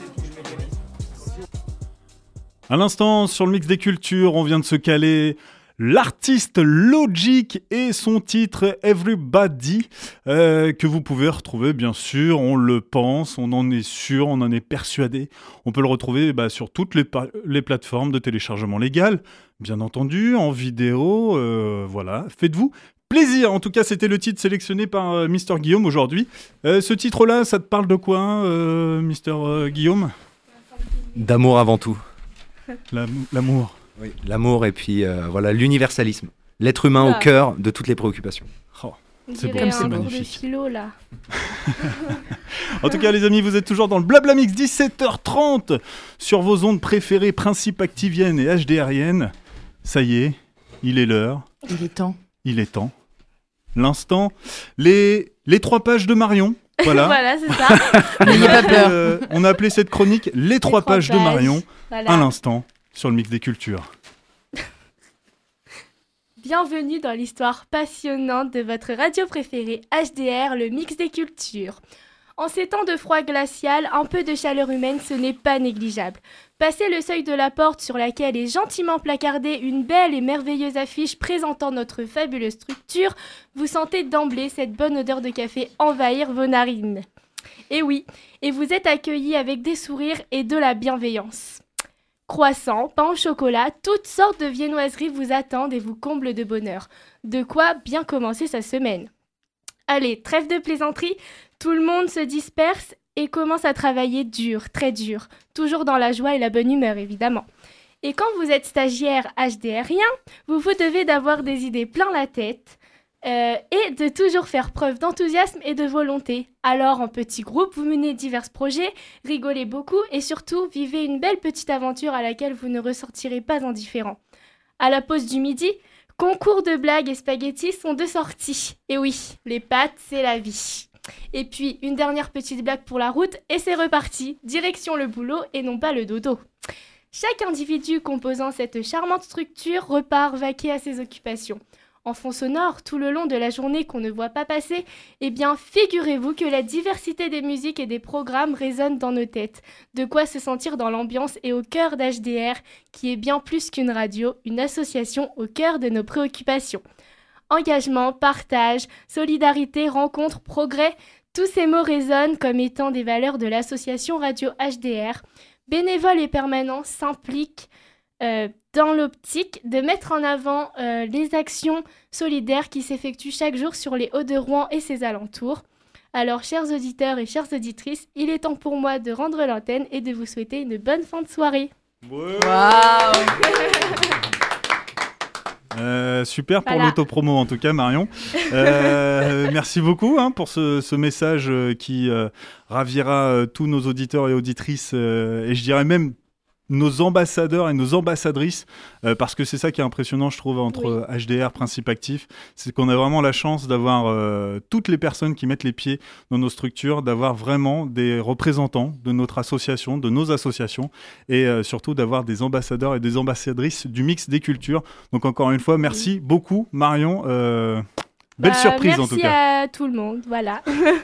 À l'instant, sur le mix des cultures, on vient de se caler l'artiste Logic et son titre Everybody, euh, que vous pouvez retrouver, bien sûr, on le pense, on en est sûr, on en est persuadé. On peut le retrouver bah, sur toutes les, pa- les plateformes de téléchargement légal, bien entendu, en vidéo, euh, voilà. Faites-vous plaisir. En tout cas, c'était le titre sélectionné par euh, Mister Guillaume aujourd'hui. Euh, ce titre-là, ça te parle de quoi, euh, Mister euh, Guillaume ? D'amour avant tout. L'am- l'amour. Oui, l'amour et puis euh, voilà l'universalisme. L'être humain Ah. au cœur de toutes les préoccupations. Oh, On c'est dirait beau, un c'est cours de magnifique. philo là. En tout cas, les amis, vous êtes toujours dans le Blabla Mix, dix-sept heures trente, sur vos ondes préférées, Principe activienne et H D R-ienne. Ça y est, il est l'heure, Il est temps. il est temps. L'instant, les, les trois pages de Marion. Voilà. Voilà, c'est ça. On, a appelé, euh, on a appelé cette chronique Les trois trois pages de pages. Marion, Voilà. à l'instant, sur le Mix des Cultures. Bienvenue dans l'histoire passionnante de votre radio préférée H D R, le mix des cultures. En ces temps de froid glacial, un peu de chaleur humaine, ce n'est pas négligeable. Passez le seuil de la porte sur laquelle est gentiment placardée une belle et merveilleuse affiche présentant notre fabuleuse structure, vous sentez d'emblée cette bonne odeur de café envahir vos narines. Et oui, et vous êtes accueillis avec des sourires et de la bienveillance. Croissants, pain au chocolat, toutes sortes de viennoiseries vous attendent et vous comblent de bonheur. De quoi bien commencer sa semaine. Allez, trêve de plaisanterie, tout le monde se disperse et commence à travailler dur, très dur, toujours dans la joie et la bonne humeur évidemment. Et quand vous êtes stagiaire H D R-ien, vous vous devez d'avoir des idées plein la tête euh, et de toujours faire preuve d'enthousiasme et de volonté. Alors en petit groupe, vous menez divers projets, rigolez beaucoup et surtout vivez une belle petite aventure à laquelle vous ne ressortirez pas indifférent. À la pause du midi, concours de blagues et spaghettis sont de sortie. Et oui, les pâtes, c'est la vie. Et puis, une dernière petite blague pour la route et c'est reparti. Direction le boulot et non pas le dodo. Chaque individu composant cette charmante structure repart vaquer à ses occupations. En fond sonore, tout le long de la journée qu'on ne voit pas passer, eh bien, figurez-vous que la diversité des musiques et des programmes résonne dans nos têtes. De quoi se sentir dans l'ambiance et au cœur d'H D R, qui est bien plus qu'une radio, une association au cœur de nos préoccupations. Engagement, partage, solidarité, rencontre, progrès, tous ces mots résonnent comme étant des valeurs de l'association Radio H D R. Bénévoles et permanents s'impliquent euh, dans l'optique de mettre en avant euh, les actions solidaires qui s'effectuent chaque jour sur les Hauts-de-Rouen et ses alentours. Alors, chers auditeurs et chères auditrices, il est temps pour moi de rendre l'antenne et de vous souhaiter une bonne fin de soirée. Ouais. Waouh. Euh, super pour Voilà. l'autopromo en tout cas Marion. Euh, merci beaucoup hein, pour ce, ce message euh, qui euh, ravira euh, tous nos auditeurs et auditrices euh, et je dirais même nos ambassadeurs et nos ambassadrices euh, parce que c'est ça qui est impressionnant je trouve entre Oui. euh, H D R Principe Actif, c'est qu'on a vraiment la chance d'avoir euh, toutes les personnes qui mettent les pieds dans nos structures, d'avoir vraiment des représentants de notre association, de nos associations et euh, surtout d'avoir des ambassadeurs et des ambassadrices du mix des cultures. Donc encore une fois, merci oui. beaucoup Marion. Euh, belle Bah, surprise en tout cas. Merci à tout le monde, voilà.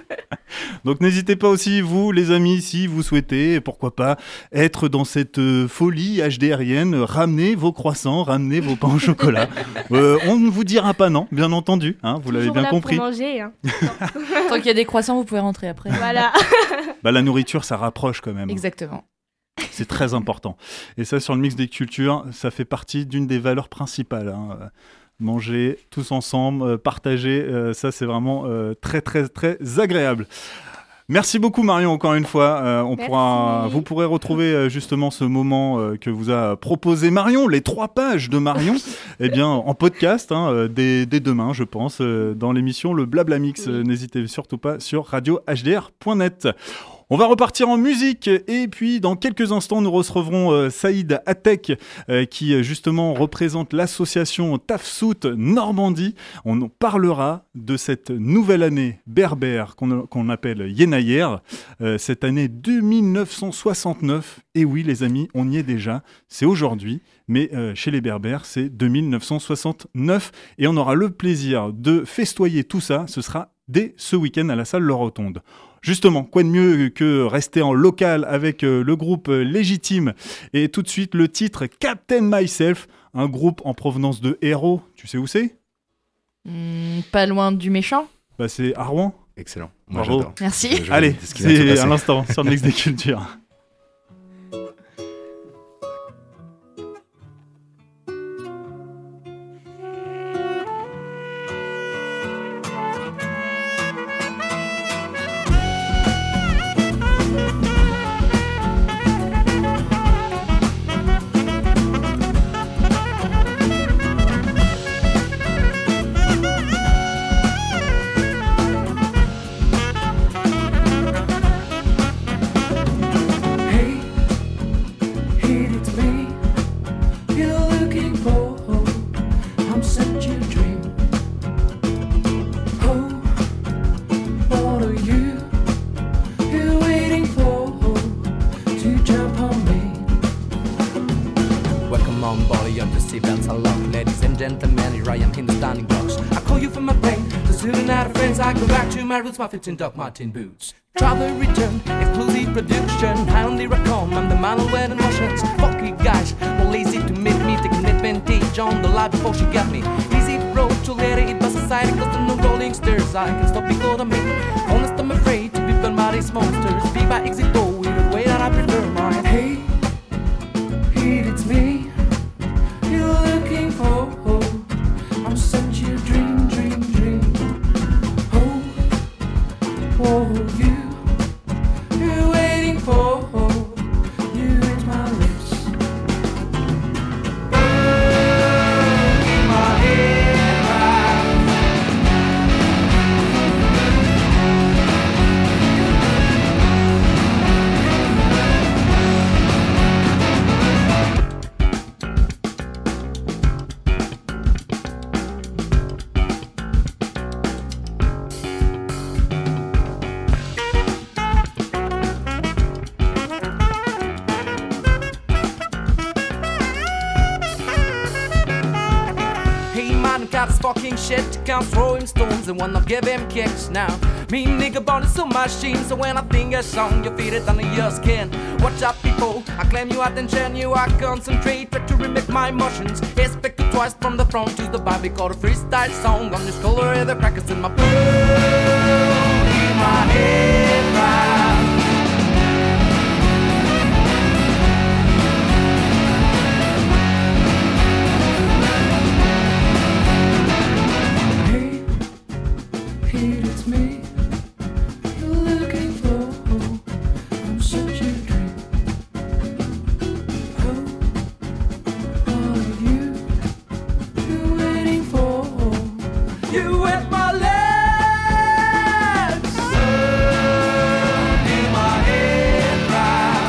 Donc n'hésitez pas aussi, vous les amis, si vous souhaitez, pourquoi pas, être dans cette euh, folie H D R-ienne, ramenez vos croissants, ramenez vos pains au chocolat. Euh, on ne vous dira pas non, bien entendu, hein, vous l'avez Toujours bien là compris. Pour manger, hein. Tant qu'il y a des croissants, vous pouvez rentrer après. Voilà. Bah, la nourriture, ça rapproche quand même. Exactement. C'est très important. Et ça, sur le mix des cultures, ça fait partie d'une des valeurs principales. Hein. Manger tous ensemble, euh, partager, euh, ça c'est vraiment euh, très très très agréable. Merci beaucoup Marion encore une fois. Euh, on pourra, vous pourrez retrouver euh, justement ce moment euh, que vous a proposé Marion, les trois pages de Marion, eh bien en podcast hein, euh, dès, dès demain je pense euh, dans l'émission le Blabla Mix. Euh, n'hésitez surtout pas sur radio h d r point net. On va repartir en musique et puis dans quelques instants nous recevrons euh, Saïd Atek euh, qui euh, justement représente l'association Tafsout Normandie. On en parlera de cette nouvelle année berbère qu'on, qu'on appelle Yenayer, euh, cette année deux mille neuf cent soixante-neuf. Et oui les amis, on y est déjà, c'est aujourd'hui, mais euh, chez les berbères c'est deux mille neuf cent soixante-neuf et on aura le plaisir de festoyer tout ça, ce sera dès ce week-end à la salle Le Rotonde. Justement, quoi de mieux que rester en local avec euh, le groupe euh, Légitime et tout de suite le titre Captain Myself, un groupe en provenance de Hérault. Tu sais où c'est ? Hmm, pas loin du méchant. Bah, c'est à Rouen. Excellent. Moi, Bravo. j'adore. Merci. Je- je Allez, valide ce qui vient de se c'est passer. à l'instant sur le mix des cultures. Hey, here it's me. You're looking for. I'm such a dream. Oh, what are you? You're waiting for to jump on me. Welcome on board, your seatbelts are locked. Ladies and gentlemen, here I am in the standing box. I call you from my plane, the student out of friends. I go back to my roots, my fifteen Doc Martin boots. Travel return, exclusive production. Handy Racom, I'm the man of wedding motions. Fuck you guys, well lazy to meet me, taking advantage on the life before she got me. Easy road to let it bust aside, cause no rolling stairs. I can stop because of me. Honest, I'm afraid to be burned by these monsters. Be by exit door, in the way that I prefer mine. Hey, here it's me. You're looking for. I'm such a dream, dream, dream. Oh, oh, you. You're waiting for. You hit my lips. In my head, Hey man, got this fucking shit, can't throw him stones and wanna give him kicks now. Me nigga born is so machine, so when I think a song, you feel it under your skin. Watch out people, I claim you attention, you I concentrate, try to remake my emotions. Expect it twice from the front to the back, because a freestyle song on this color, the crackers in my blood, in my head right. here it's me. You're looking for. I'm such a dream. Oh, what are you? You're waiting for. You wet my legs. In my head right.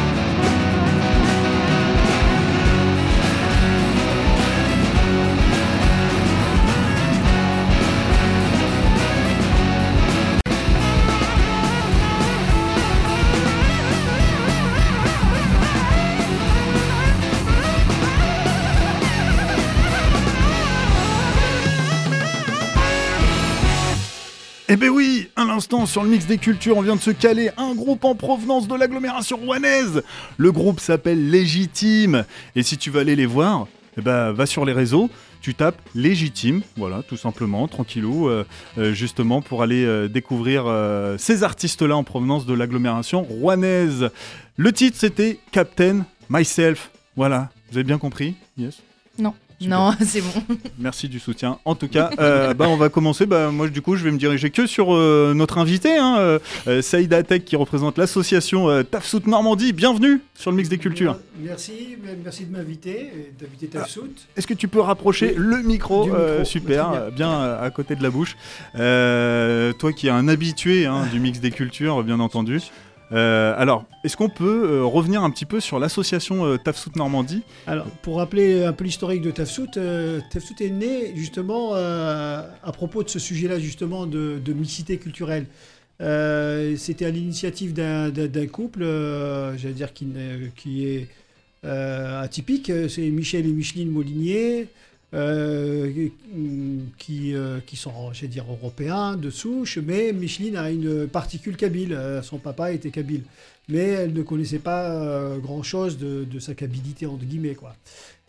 Eh ben oui, un instant sur le mix des cultures, on vient de se caler un groupe en provenance de l'agglomération rouennaise. Le groupe s'appelle Légitime. Et si tu veux aller les voir, eh ben va sur les réseaux, tu tapes Légitime, voilà, tout simplement, tranquillou, euh, euh, justement pour aller euh, découvrir euh, ces artistes-là en provenance de l'agglomération rouennaise. Le titre c'était Captain Myself. Voilà, vous avez bien compris? Yes. Non. Super. Non, c'est bon. Merci du soutien. En tout cas, euh, bah, on va commencer. Bah, moi, du coup, je vais me diriger que sur euh, notre invité, hein, euh, Saïda Tech, qui représente l'association euh, Tafsout Normandie. Bienvenue sur le mix des cultures. Merci, merci de m'inviter, d'inviter Tafsout. Ah, est-ce que tu peux rapprocher oui. le micro, micro euh, Super, bien. bien euh, à côté de la bouche. Euh, toi qui es un habitué hein, du mix des cultures, bien entendu. Euh, alors, est-ce qu'on peut euh, revenir un petit peu sur l'association euh, Tafsout Normandie? Alors, pour rappeler un peu l'historique de Tafsout, euh, Tafsout est né justement euh, à propos de ce sujet-là, justement, de, de mixité culturelle. Euh, c'était à l'initiative d'un, d'un, d'un couple, euh, j'allais dire, qui, qui est euh, atypique. C'est Michel et Micheline Molinier, euh, qui, euh, qui sont, j'allais dire, européens de souche, mais Micheline a une particule kabyle. Son papa était kabyle, mais elle ne connaissait pas euh, grand-chose de, de sa kabilité, entre guillemets, quoi.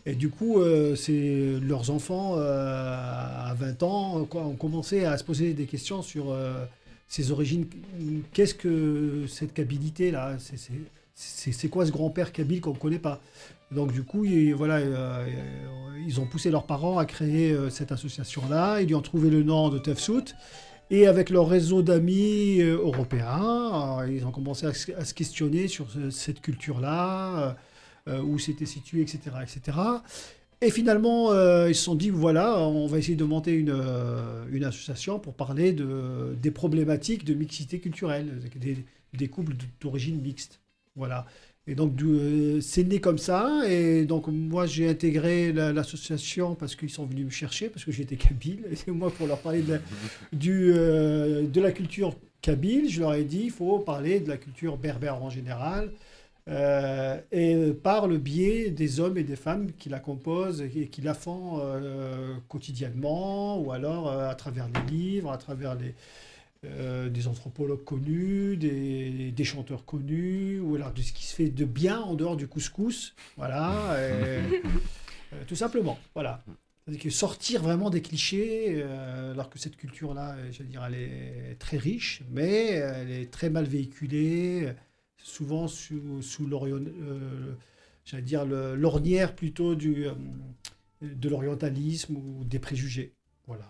Et du coup, euh, c'est, leurs enfants, euh, à vingt ans, quoi, ont commencé à se poser des questions sur euh, ses origines. Qu'est-ce que cette kabilité-là c'est, c'est, c'est, c'est quoi ce grand-père kabyle qu'on ne connaît pas? Donc du coup, ils, voilà, euh, ils ont poussé leurs parents à créer euh, cette association-là. Ils lui ont trouvé le nom de Tefsout. Et avec leur réseau d'amis euh, européens, euh, ils ont commencé à, à se questionner sur ce, cette culture-là. Euh, où c'était situé, et cetera, et cetera. Et finalement, euh, ils se sont dit, voilà, on va essayer de monter une, euh, une association pour parler de, des problématiques de mixité culturelle, des, des couples d'origine mixte. Voilà. Et donc, euh, c'est né comme ça. Et donc, moi, j'ai intégré la, l'association parce qu'ils sont venus me chercher, parce que j'étais kabyle. Et moi, pour leur parler de la, du, euh, de la culture kabyle, je leur ai dit, il faut parler de la culture berbère en général. Euh, et par le biais des hommes et des femmes qui la composent et qui la font euh, quotidiennement, ou alors euh, à travers les livres, à travers les, euh, des anthropologues connus, des, des chanteurs connus, ou alors de ce qui se fait de bien en dehors du couscous, voilà, et, euh, tout simplement, voilà. C'est-à-dire que sortir vraiment des clichés, euh, alors que cette culture-là, je veux dire, elle est très riche, mais elle est très mal véhiculée, souvent sous, sous l'orient, euh, j'allais dire le, l'ornière plutôt du, euh, de l'orientalisme ou des préjugés. Voilà.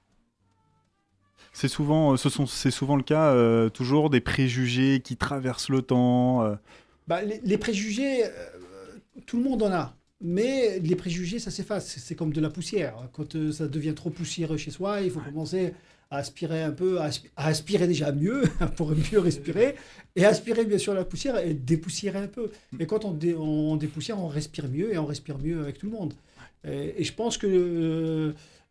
C'est souvent, ce sont, c'est souvent le cas, euh, toujours des préjugés qui traversent le temps. Euh. Bah, les, les préjugés, euh, tout le monde en a. Mais les préjugés, ça s'efface. C'est, c'est comme de la poussière. Quand euh, ça devient trop poussiéreux chez soi, il faut ouais. commencer à aspirer un peu, à, aspi- à aspirer déjà mieux, pour mieux respirer, et aspirer bien sûr la poussière et dépoussiérer un peu. Et quand on, dé- on dépoussière, on respire mieux, et on respire mieux avec tout le monde. Et, et je pense que euh,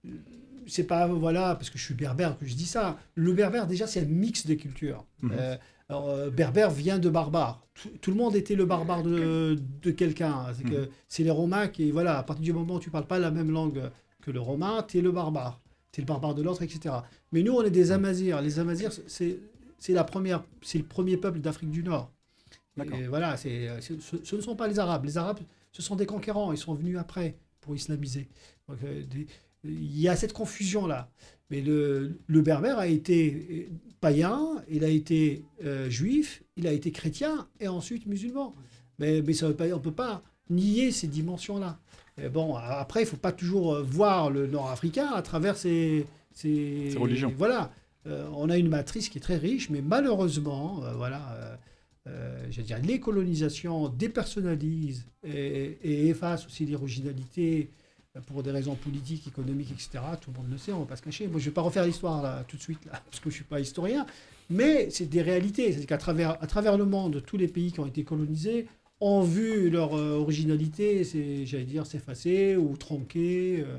c'est pas, voilà, parce que je suis berbère que je dis ça. Le berbère, déjà, c'est un mix de cultures. Mmh. Euh, alors, euh, berbère vient de barbare. Tout, tout le monde était le barbare de, de quelqu'un. C'est, que, mmh. c'est les Romains qui, voilà, à partir du moment où tu parles pas la même langue que le Romain, tu es le barbare. C'est le barbare de l'autre, et cetera. Mais nous, on est des Amazirs. Les Amazirs, c'est, c'est, la première, c'est le premier peuple d'Afrique du Nord. D'accord. Et voilà, c'est, c'est, ce, ce ne sont pas les Arabes. Les Arabes, ce sont des conquérants. Ils sont venus après pour islamiser. Donc, euh, des, il y a cette confusion-là. Mais le, le berbère a été païen, il a été euh, juif, il a été chrétien et ensuite musulman. Mais, mais ça veut pas, on ne peut pas nier ces dimensions-là. Et bon, après, il ne faut pas toujours voir le nord-africain à travers ses, ses, ses religions. Voilà. Euh, on a une matrice qui est très riche, mais malheureusement, euh, voilà, euh, euh, je veux dire, les colonisations dépersonnalisent et, et effacent aussi l'originalité pour des raisons politiques, économiques, et cetera. Tout le monde le sait, on ne va pas se cacher. Moi, je ne vais pas refaire l'histoire là, tout de suite, là, parce que je ne suis pas historien, mais c'est des réalités. C'est-à-dire qu'à travers, à travers le monde, tous les pays qui ont été colonisés ont vu leur euh, originalité, c'est, j'allais dire, s'effacer ou tronquer, euh,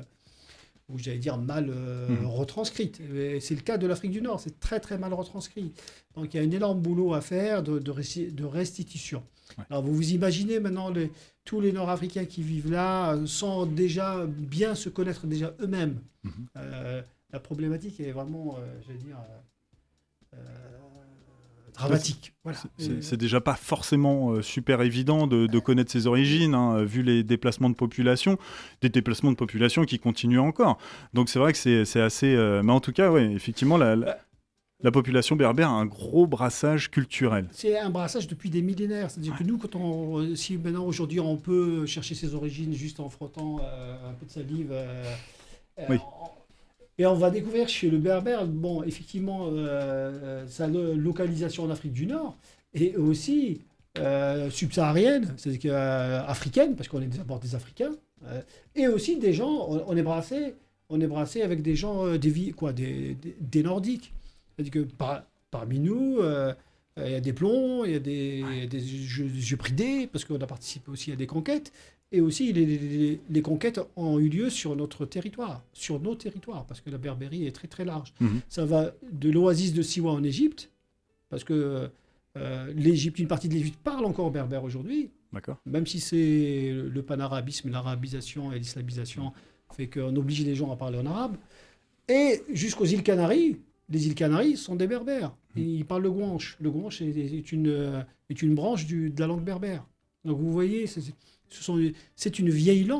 ou j'allais dire mal euh, mmh. retranscrite. Et c'est le cas de l'Afrique du Nord, c'est très très mal retranscrit. Donc il y a un énorme boulot à faire de, de, resti- de restitution. Ouais. Alors vous vous imaginez maintenant les, tous les Nord-Africains qui vivent là sans déjà bien se connaître déjà eux-mêmes. Mmh. Euh, la problématique est vraiment, euh, j'allais dire, euh, dramatique. Voilà. C'est, c'est, c'est déjà pas forcément euh, super évident de, de connaître ses origines, hein, vu les déplacements de population, des déplacements de population qui continuent encore. Donc c'est vrai que c'est, c'est assez... Euh, mais en tout cas, ouais, effectivement, la, la, la population berbère a un gros brassage culturel. C'est un brassage depuis des millénaires. C'est-à-dire ouais. que nous, quand on, si maintenant, aujourd'hui, on peut chercher ses origines juste en frottant euh, un peu de salive... Euh, oui. On, Et on va découvrir chez le berbère, bon, effectivement, euh, sa localisation en Afrique du Nord, et aussi euh, subsaharienne, c'est-à-dire que, euh, africaine, parce qu'on est d'abord des Africains, euh, et aussi des gens, on, on est brassé, on est brassé avec des gens, euh, des, quoi, des, des, des Nordiques. C'est-à-dire que par, parmi nous, euh, il y a des plombs, il y a des, ouais. des Geupridés, parce qu'on a participé aussi à des conquêtes. Et aussi, les, les, les conquêtes ont eu lieu sur notre territoire, sur nos territoires, parce que la Berbérie est très très large. Mmh. Ça va de l'oasis de Siwa en Égypte, parce que euh, l'Égypte, une partie de l'Égypte parle encore berbère aujourd'hui, D'accord. même si c'est le panarabisme, l'arabisation et l'islamisation fait qu'on oblige les gens à parler en arabe. Et jusqu'aux îles Canaries, les îles Canaries sont des berbères. Mmh. Ils parlent le guanche. Le guanche est, est, une, est une branche du, de la langue berbère. Donc vous voyez, c'est... Ce sont, c'est une vieille langue,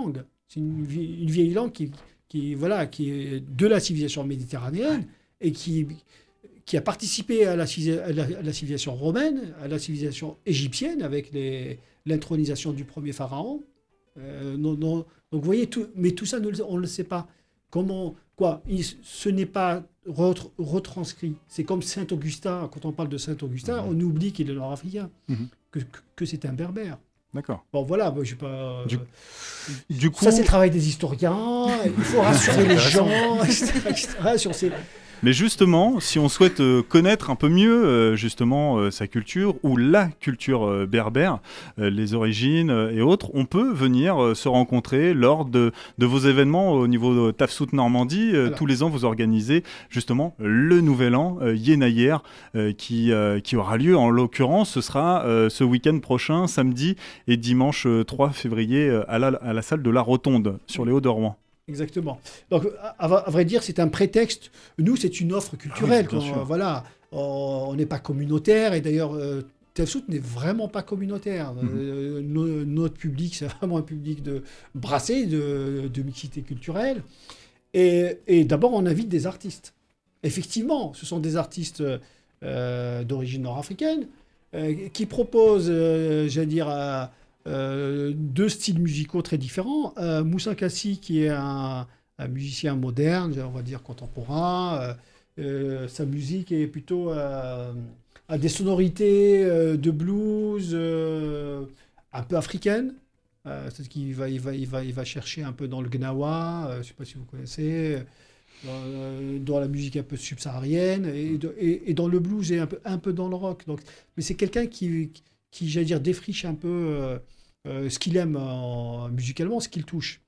C'est une, vie- une vieille langue qui, qui, voilà, qui est de la civilisation méditerranéenne et qui, qui a participé à la, civi- à la- à la civilisation romaine, à la civilisation égyptienne avec les- l'intronisation du premier pharaon. Euh, non, non, donc vous voyez, tout, mais tout ça, nous le- on ne le sait pas. Comment, quoi, il- ce n'est pas retr- retranscrit. C'est comme Saint-Augustin, quand on parle de Saint-Augustin, on oublie qu'il est nord-africain, Mhm. que, que, que c'est un berbère. D'accord. Bon, voilà, moi, je sais pas. Du- euh, Du coup, Ça, c'est le travail des historiens. Il faut rassurer les Intéressant. gens, et cetera, et cetera, sur ces. mais justement, si on souhaite euh, connaître un peu mieux euh, justement euh, sa culture ou la culture euh, berbère, euh, les origines euh, et autres, on peut venir euh, se rencontrer lors de, de vos événements au niveau de Tafsout Normandie. Euh, Alors. tous les ans, vous organisez justement le Nouvel An euh, Yenayer euh, qui, euh, qui aura lieu. En l'occurrence, ce sera euh, ce week-end prochain, samedi et dimanche euh, trois février euh, à, la, à la salle de la Rotonde sur les Hauts de Rouen. Exactement. Donc, à, à vrai dire, c'est un prétexte. Nous, c'est une offre culturelle. Ah oui, bien quoi. sûr. Voilà. On n'est pas communautaire. Et d'ailleurs, euh, Tafsout n'est vraiment pas communautaire. Mhm. Euh, no- notre public, c'est vraiment un public de brassé, de, de mixité culturelle. Et, et d'abord, on invite des artistes. Effectivement, ce sont des artistes euh, d'origine nord-africaine euh, qui proposent, euh, j'allais dire, euh, euh, deux styles musicaux très différents. Euh, Moussa Kassi, qui est un, un musicien moderne, on va dire contemporain, euh, euh, sa musique est plutôt euh, à des sonorités euh, de blues euh, un peu africaines. Euh, c'est qu'il va, il va, il va, il va chercher un peu dans le gnawa, euh, je ne sais pas si vous connaissez, dans, euh, dans la musique un peu subsaharienne, et, de- et, et dans le blues et un peu, un peu dans le rock. Donc, mais c'est quelqu'un qui, qui, j'allais dire, défriche un peu euh, euh, ce qu'il aime en- musicalement, ce qu'il touche.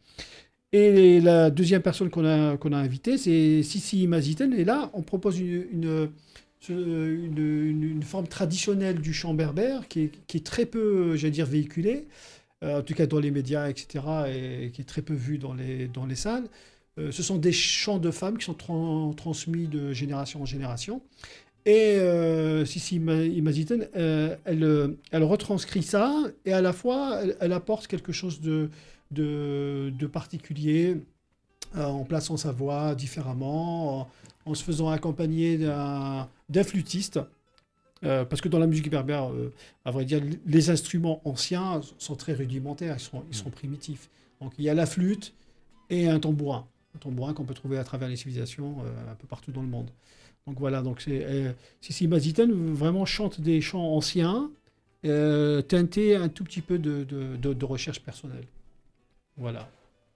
Et la deuxième personne qu'on a, qu'on a invitée, c'est Sissi Maziten. Et là, on propose une, une, ce- une, une- une forme traditionnelle du chant berbère qui est, qui est très peu, j'allais dire, véhiculée, euh, en tout cas dans les médias, et cetera, et qui est très peu vue dans les, dans les salles. Euh, ce sont des chants de femmes qui sont tran- transmis de génération en génération. Et euh, Sissi Ima- Imaziten, euh, elle, euh, elle retranscrit ça, et à la fois, elle, elle apporte quelque chose de, de, de particulier, euh, en plaçant sa voix différemment, en, en se faisant accompagner d'un d'un flûtiste. Euh, parce que dans la musique berbère, euh, à vrai dire, les instruments anciens sont très rudimentaires, ils sont, ils sont primitifs. Donc il y a la flûte et un tambourin. Un tambourin qu'on peut trouver à travers les civilisations euh, un peu partout dans le monde. Donc voilà, donc c'est euh, Sissi Maziten vraiment chante des chants anciens, euh, teintés un tout petit peu de, de, de, de recherche personnelle. Voilà.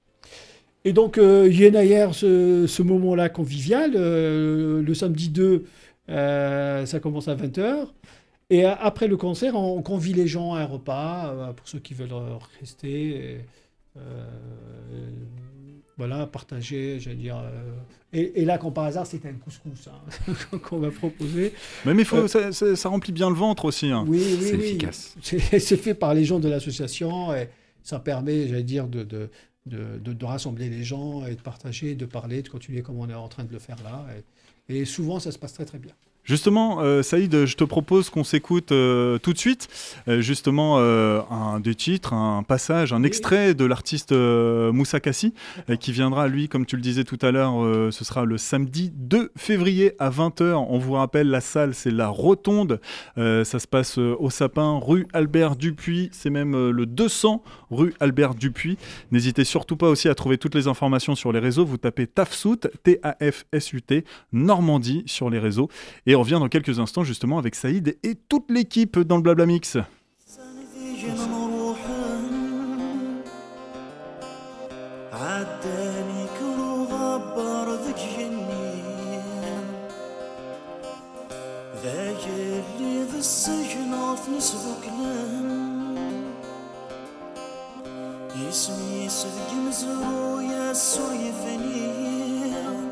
Et donc, euh, Yenayer, ce, ce moment-là convivial, euh, le samedi deux, euh, ça commence à vingt heures. Et a- après le concert, on convie les gens à un repas, euh, pour ceux qui veulent euh, rester. Et, euh, voilà, partager, j'allais dire. euh, et, et là, comme par hasard, c'était un couscous hein, qu'on va proposer. Même il faut, Euh, ça, ça- ça remplit bien le ventre aussi. hein. Oui, oui, C'est oui. efficace. C'est c'est fait par les gens de l'association et ça permet, j'allais dire, de, de, de, de- de rassembler les gens et de partager, de parler, de continuer comme on est en train de le faire là. Et, et souvent, ça se passe très très bien. Justement, euh, Saïd, je te propose qu'on s'écoute euh, tout de suite, euh, justement, euh, un des titres, un passage, un extrait de l'artiste euh, Moussa Kassi, euh, qui viendra, lui, comme tu le disais tout à l'heure, euh, ce sera le samedi deux février à vingt heures. On vous rappelle, la salle, c'est la Rotonde. Euh, ça se passe euh, au Sapin, rue Albert Dupuis. C'est même euh, le deux cents rue Albert Dupuis. N'hésitez surtout pas aussi à trouver toutes les informations sur les réseaux. Vous tapez Tafsout, T A F S U T, Normandie sur les réseaux. Et on revient dans quelques instants justement avec Saïd et toute l'équipe dans le Blabla Mix. عداني كل غبر ذك جنين ذاك اللي ذا السجن في نسبك لهم يسمي صدق مزرو يا سوري فنين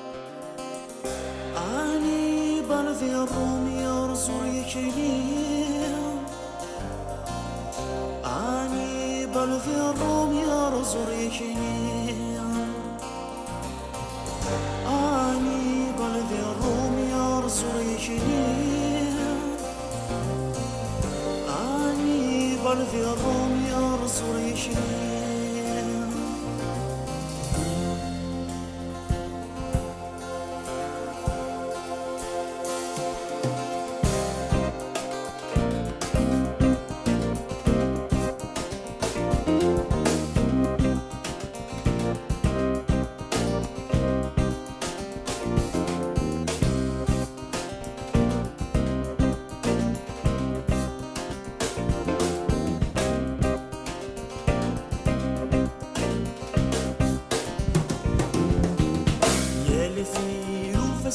اني بلذي الروم يا رزور يكلين اني بلذي الروم يا رزور يكلين اني بلذي الروم يا رزور يكلين اني بلذي الروم يا رزور يكلين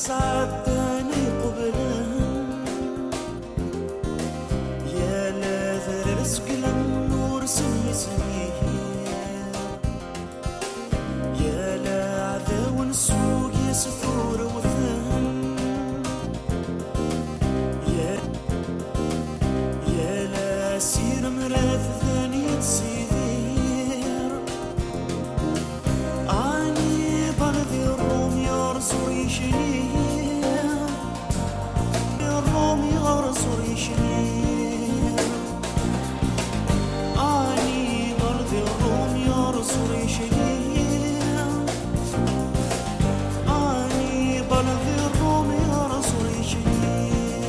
صعدتني قبلها يا لاذر رزق النور سمي سميه يا لا عذا ونسوق يا سفور وثام يا يا لا سير مراث ثاني تسير عني بلدي الروم يرزو يشنيه الروم يرزو يشنيه عني بلدي الروم يرزو يشنيه عني بلدي الروم يرزو يشنيه.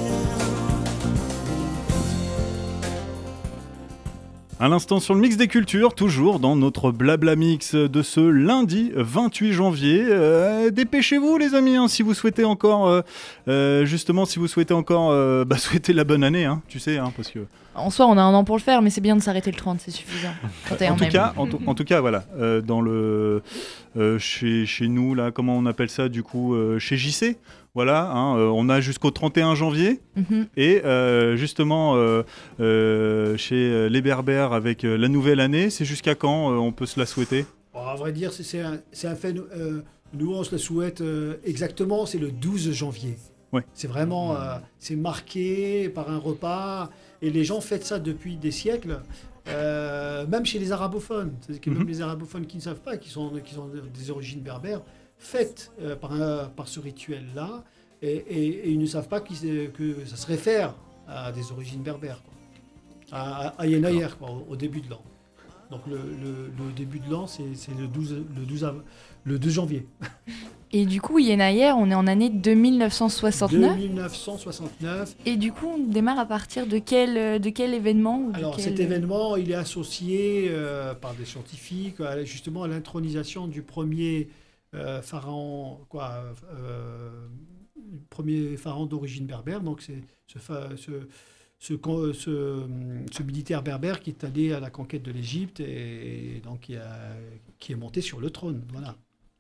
À l'instant sur le Mix des Cultures, toujours dans notre Blabla Mix de ce lundi vingt-huit janvier. Euh, dépêchez-vous les amis, hein, si vous souhaitez encore, euh, euh, justement, si vous souhaitez encore euh, bah, souhaiter la bonne année, hein, tu sais, hein, parce que... En soi, on a un an pour le faire, mais c'est bien de s'arrêter le trente, c'est suffisant. En tout, cas, en, t- en tout cas, voilà, euh, dans le, euh, chez, chez nous, là, comment on appelle ça, du coup, euh, chez J C, voilà, hein, euh, on a jusqu'au trente et un janvier, Mhm. et euh, justement, euh, euh, chez les Berbères, avec euh, la nouvelle année, c'est jusqu'à quand euh, on peut se la souhaiter ? Bon, à vrai dire, c'est, c'est un, c'est un fait. Euh, nous, on se le souhaite euh, exactement, c'est le douze janvier. Ouais. C'est vraiment, euh, c'est marqué par un repas, et les gens fêtent ça depuis des siècles, euh, même chez les arabophones. C'est-à-dire que même Mhm. les arabophones qui ne savent pas, qui sont, qui sont des origines berbères, fêtent euh, par, un- par ce rituel-là, et, et- et ils ne savent pas qu'ils- que ça se réfère à des origines berbères, quoi. à, à, à Yenayer, quoi, au, au début de l'an. Donc le, le- le début de l'an, c'est, c'est le, douze, le, douze av- le deux janvier. Et du coup, Yenayer, on est en année deux mille neuf cent soixante-neuf. deux mille neuf cent soixante-neuf. Et du coup, on démarre à partir de quel, euh, de quel événement ou de Alors quel- cet événement, il est associé euh, par des scientifiques à, justement à l'intronisation du premier euh, pharaon, quoi, euh, premier pharaon d'origine berbère. Donc c'est ce, fa- ce, ce, con- ce, ce militaire berbère qui est allé à la conquête de l'Égypte et, et donc qui, a, qui est monté sur le trône, voilà,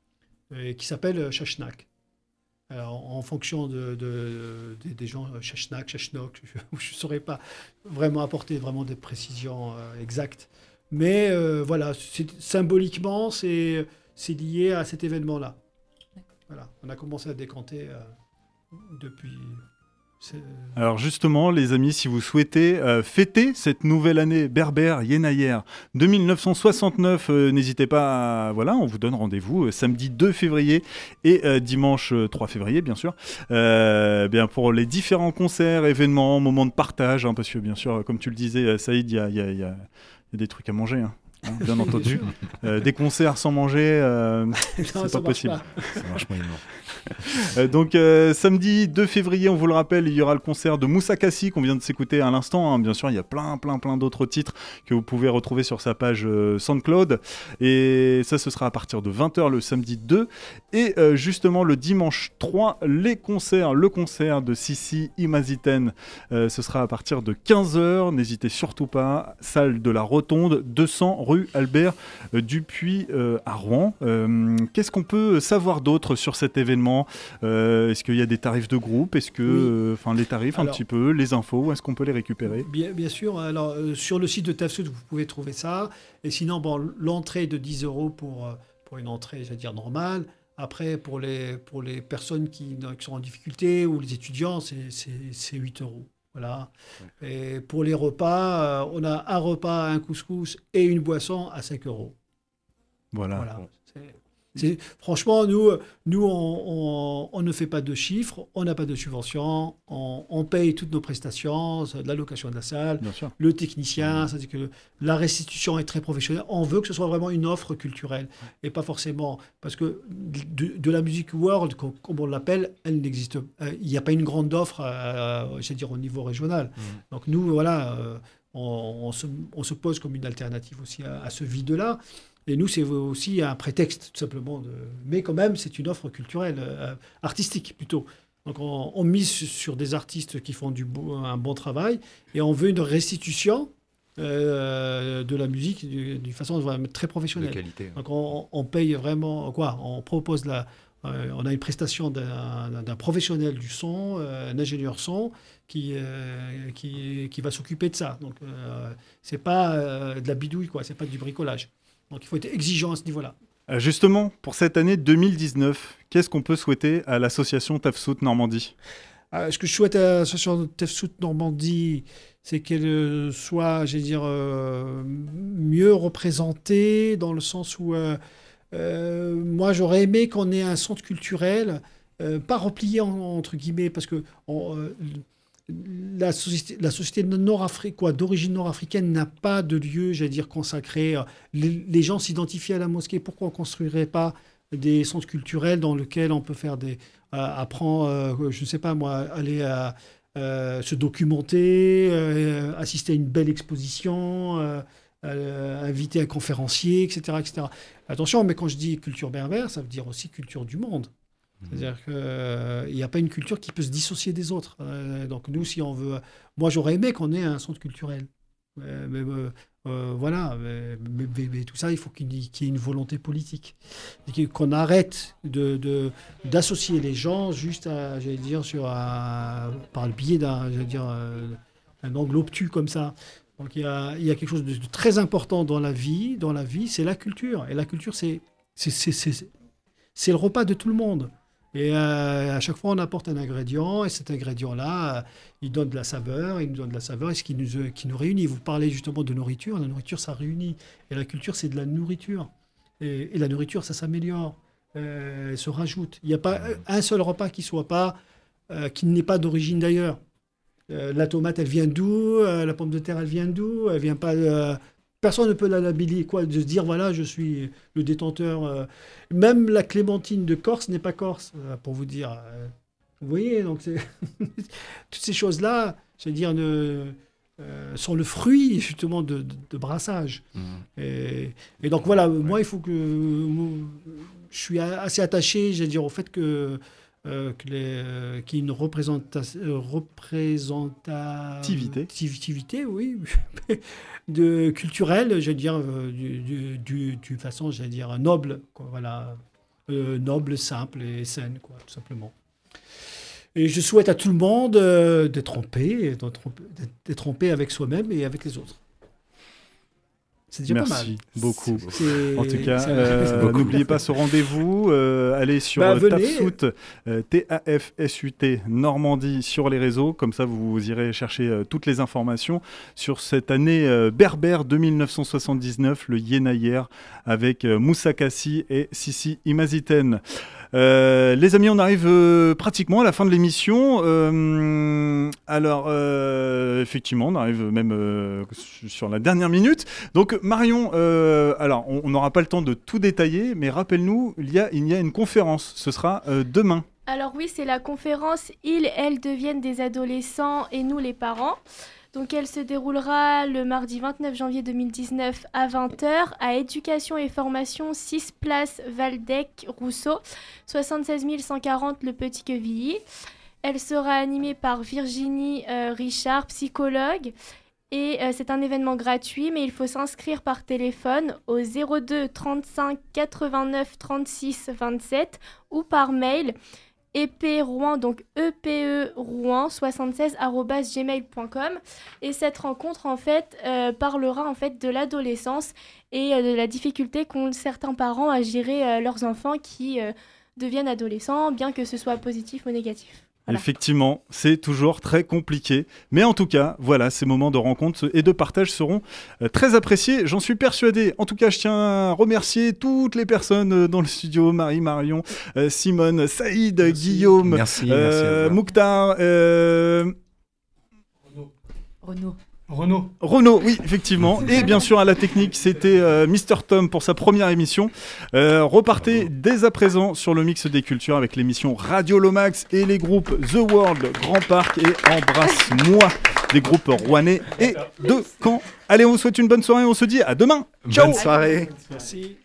et qui s'appelle Shashnak. Alors, en fonction de, de- des- des gens, Shashnak, Shashnok, je ne saurais pas vraiment apporter vraiment des précisions euh, exactes. Mais euh, voilà, c'est- symboliquement, c'est c'est lié à cet événement-là. Voilà, on a commencé à décanter euh, depuis... c'est- Alors justement, les amis, si vous souhaitez euh, fêter cette nouvelle année berbère Yenayer deux mille neuf cent soixante-neuf, euh, n'hésitez pas, à, voilà, on vous donne rendez-vous euh, samedi deux février et euh, dimanche euh, trois février, bien sûr, euh, bien pour les différents concerts, événements, moments de partage, hein, parce que bien sûr, comme tu le disais, euh, Saïd, il y a, il y a- il y a- il y a des trucs à manger. Hein. Hein, bien entendu. Euh, des concerts sans manger, euh, c'est ça pas marche possible. pas. Ça marche moyennement. Euh, donc euh, samedi deux février, on vous le rappelle, il y aura le concert de Moussa Kassi qu'on vient de s'écouter à l'instant, hein. Bien sûr, il y a plein plein plein d'autres titres que vous pouvez retrouver sur sa page euh, SoundCloud, et ça ce sera à partir de vingt heures le samedi deux, et euh, justement le dimanche trois, les concerts, le concert de Sissi Imaziten, euh, ce sera à partir de quinze heures, n'hésitez surtout pas, salle de la Rotonde, deux cents rue Albert euh, Dupuis euh, à Rouen. Euh, qu'est-ce qu'on peut savoir d'autre sur cet événement ? Euh, Est-ce qu'il y a des tarifs de groupe ? Est-ce que, enfin, Oui. les tarifs Alors, un petit peu, les infos, où est-ce qu'on peut les récupérer ? Bien, bien sûr, alors euh, sur le site de Tafsud, vous pouvez trouver ça. Et sinon, bon, l'entrée est de dix euros pour, euh, pour une entrée, j'allais dire, normale. Après, pour les, pour les personnes qui, qui sont en difficulté ou les étudiants, c'est, c'est, c'est huit euros. Voilà. Et pour les repas, euh, on a un repas, un couscous et une boisson à cinq euros. Voilà. Voilà. C'est- c'est- franchement, nous, nous on, on- on ne fait pas de chiffres, on n'a pas de subvention, on, on paye toutes nos prestations, de la location de la salle, Bien sûr. le technicien, c'est-à-dire que la restitution est très professionnelle. On veut que ce soit vraiment une offre culturelle et pas forcément parce que de, de la musique world, co- comme on l'appelle, elle n'existe. euh, Il n'y a pas une grande offre, euh, je veux dire au niveau régional. Donc nous, voilà, euh, on, on se, on se pose comme une alternative aussi à, à ce vide-là. Et nous, c'est aussi un prétexte, tout simplement. De... Mais quand même, c'est une offre culturelle, euh, artistique plutôt. Donc on, on mise sur des artistes qui font du beau- un bon travail et on veut une restitution euh, de la musique d'une d'une façon vraiment très professionnelle. De qualité, ouais. Donc on, on paye vraiment, quoi, on propose la, Euh, on a une prestation d'un, d'un professionnel du son, euh, un ingénieur son, qui, euh, qui, qui va s'occuper de ça. Donc, euh, c'est pas euh, de la bidouille, quoi. C'est pas du bricolage. Donc, il faut être exigeant à ce niveau-là. Euh, justement, pour cette année deux mille dix-neuf, qu'est-ce qu'on peut souhaiter à l'association Tafsout Normandie ? Euh, ce que je souhaite à l'association Tafsout Normandie, c'est qu'elle euh, soit, j'allais dire, euh, mieux représentée, dans le sens où euh, euh, moi j'aurais aimé qu'on ait un centre culturel, euh, pas replié en- entre guillemets, parce que on, euh, la société, la société nord-africaine, quoi, d'origine nord-africaine n'a pas de lieu, j'allais dire, consacré. Les, les gens s'identifient à la mosquée. Pourquoi on ne construirait pas des centres culturels dans lesquels on peut faire des, euh, apprendre, euh, je ne sais pas moi, aller à, euh, se documenter, euh, assister à une belle exposition, euh, euh, inviter un conférencier, et cetera, et cetera. Attention, mais quand je dis culture berbère, ça veut dire aussi culture du monde. C'est-à-dire qu'il n'y a pas une culture qui peut se dissocier des autres. Euh, donc nous, si on veut... Moi, j'aurais aimé qu'on ait un centre culturel. Euh, mais euh, euh, voilà, mais, mais- mais- mais tout ça, il faut qu'il y, qu'il y ait une volonté politique. Et qu'on arrête de, de- d'associer les gens juste à, j'allais dire, sur un- par le biais d'un, j'allais dire, euh, un angle obtus comme ça. Donc il y a, il y a quelque chose de, de très important dans la vie, dans la vie, c'est la culture. Et la culture, c'est, c'est, c'est, c'est, c'est le repas de tout le monde. Et euh, à chaque fois, on apporte un ingrédient, et cet ingrédient-là, euh, il donne de la saveur, il nous donne de la saveur, et ce qui nous, euh, qui nous réunit. Vous parlez justement de nourriture, la nourriture, ça réunit. Et la culture, c'est de la nourriture. Et, et la nourriture, ça s'améliore, euh, elle se rajoute. Il n'y a pas un seul repas qui soit pas, euh, qui n'est pas d'origine d'ailleurs. Euh, la tomate, elle vient d'où? Euh, La pomme de terre, elle vient d'où? Elle vient pas... euh, Personne ne peut la labelliser, quoi, de se dire, voilà, je suis le détenteur. euh. Même la clémentine de Corse n'est pas corse, euh, pour vous dire. euh. Vous voyez, donc c'est- toutes ces choses-là, je veux dire, ne, euh, sont le fruit, justement, de, de, de brassage. Et, et donc, voilà, moi, il faut que... moi, je suis a- assez attaché, je veux dire, au fait que... euh, que les, euh, qu'il y ait une représenta- euh, représentativité, Activité, oui, de culturelle, je veux dire, euh, du, du, du- d'une façon, je veux dire, noble, quoi, voilà, Euh, noble, simple et saine, quoi, tout simplement. Et je souhaite à tout le monde euh, d'être en paix, d'être, d'être en paix avec soi-même et avec les autres. C'est déjà pas mal. Merci beaucoup. C'est- En tout cas, c'est- euh, c'est beaucoup. n'oubliez pas ce rendez-vous. euh, allez sur Bah, euh, venez. Tafsout, euh, T A F S U T Normandie sur les réseaux. Comme ça, vous irez chercher euh, toutes les informations sur cette année euh, berbère de mille neuf cent soixante-dix-neuf, le Yenayer, avec euh, Moussa Kassi et Sissi Imaziten. Euh, les amis, on arrive euh, pratiquement à la fin de l'émission. Euh, alors, euh, effectivement, on arrive même euh, sur la dernière minute. Donc, Marion, euh, alors, on on n'aura pas le temps de tout détailler, mais rappelle-nous, il y a, il y a une conférence. Ce sera euh, demain. Alors oui, c'est la conférence « Ils, elles deviennent des adolescents et nous les parents ». Donc elle se déroulera le mardi vingt-neuf janvier deux mille dix-neuf à vingt heures à Éducation et Formation, six place Valdec Rousseau, soixante-seize mille cent quarante Le Petit Quevilly. Elle sera animée par Virginie euh, Richard, psychologue. Et euh, c'est un événement gratuit, mais il faut s'inscrire par téléphone au zéro deux trente-cinq quatre-vingt-neuf trente-six vingt-sept ou par mail eprouen, donc E P E Rouen soixante-seize arobase gmail point com. Et cette rencontre en fait euh, parlera en fait de l'adolescence et euh, de la difficulté qu'ont certains parents à gérer euh, leurs enfants qui euh, deviennent adolescents, bien que ce soit positif ou négatif. Voilà. Effectivement, c'est toujours très compliqué. Mais en tout cas, voilà, ces moments de rencontre et de partage seront euh, très appréciés, j'en suis persuadé. En tout cas, je tiens à remercier toutes les personnes euh, dans le studio, Marie, Marion, euh, Simone, Saïd, Guillaume, Merci, euh, merci à vous. Mouktar, euh, Renaud. Renaud. Renaud, oui, effectivement. Et bien sûr, à la technique, c'était euh, Mister Tom pour sa première émission. Euh, repartez dès à présent sur le mix des cultures avec l'émission Radio Lomax et les groupes The World, Grand Parc et Embrasse-moi, des groupes rouennais et de Caen. Allez, on vous souhaite une bonne soirée, on se dit à demain. Ciao. Bonne soirée. Merci.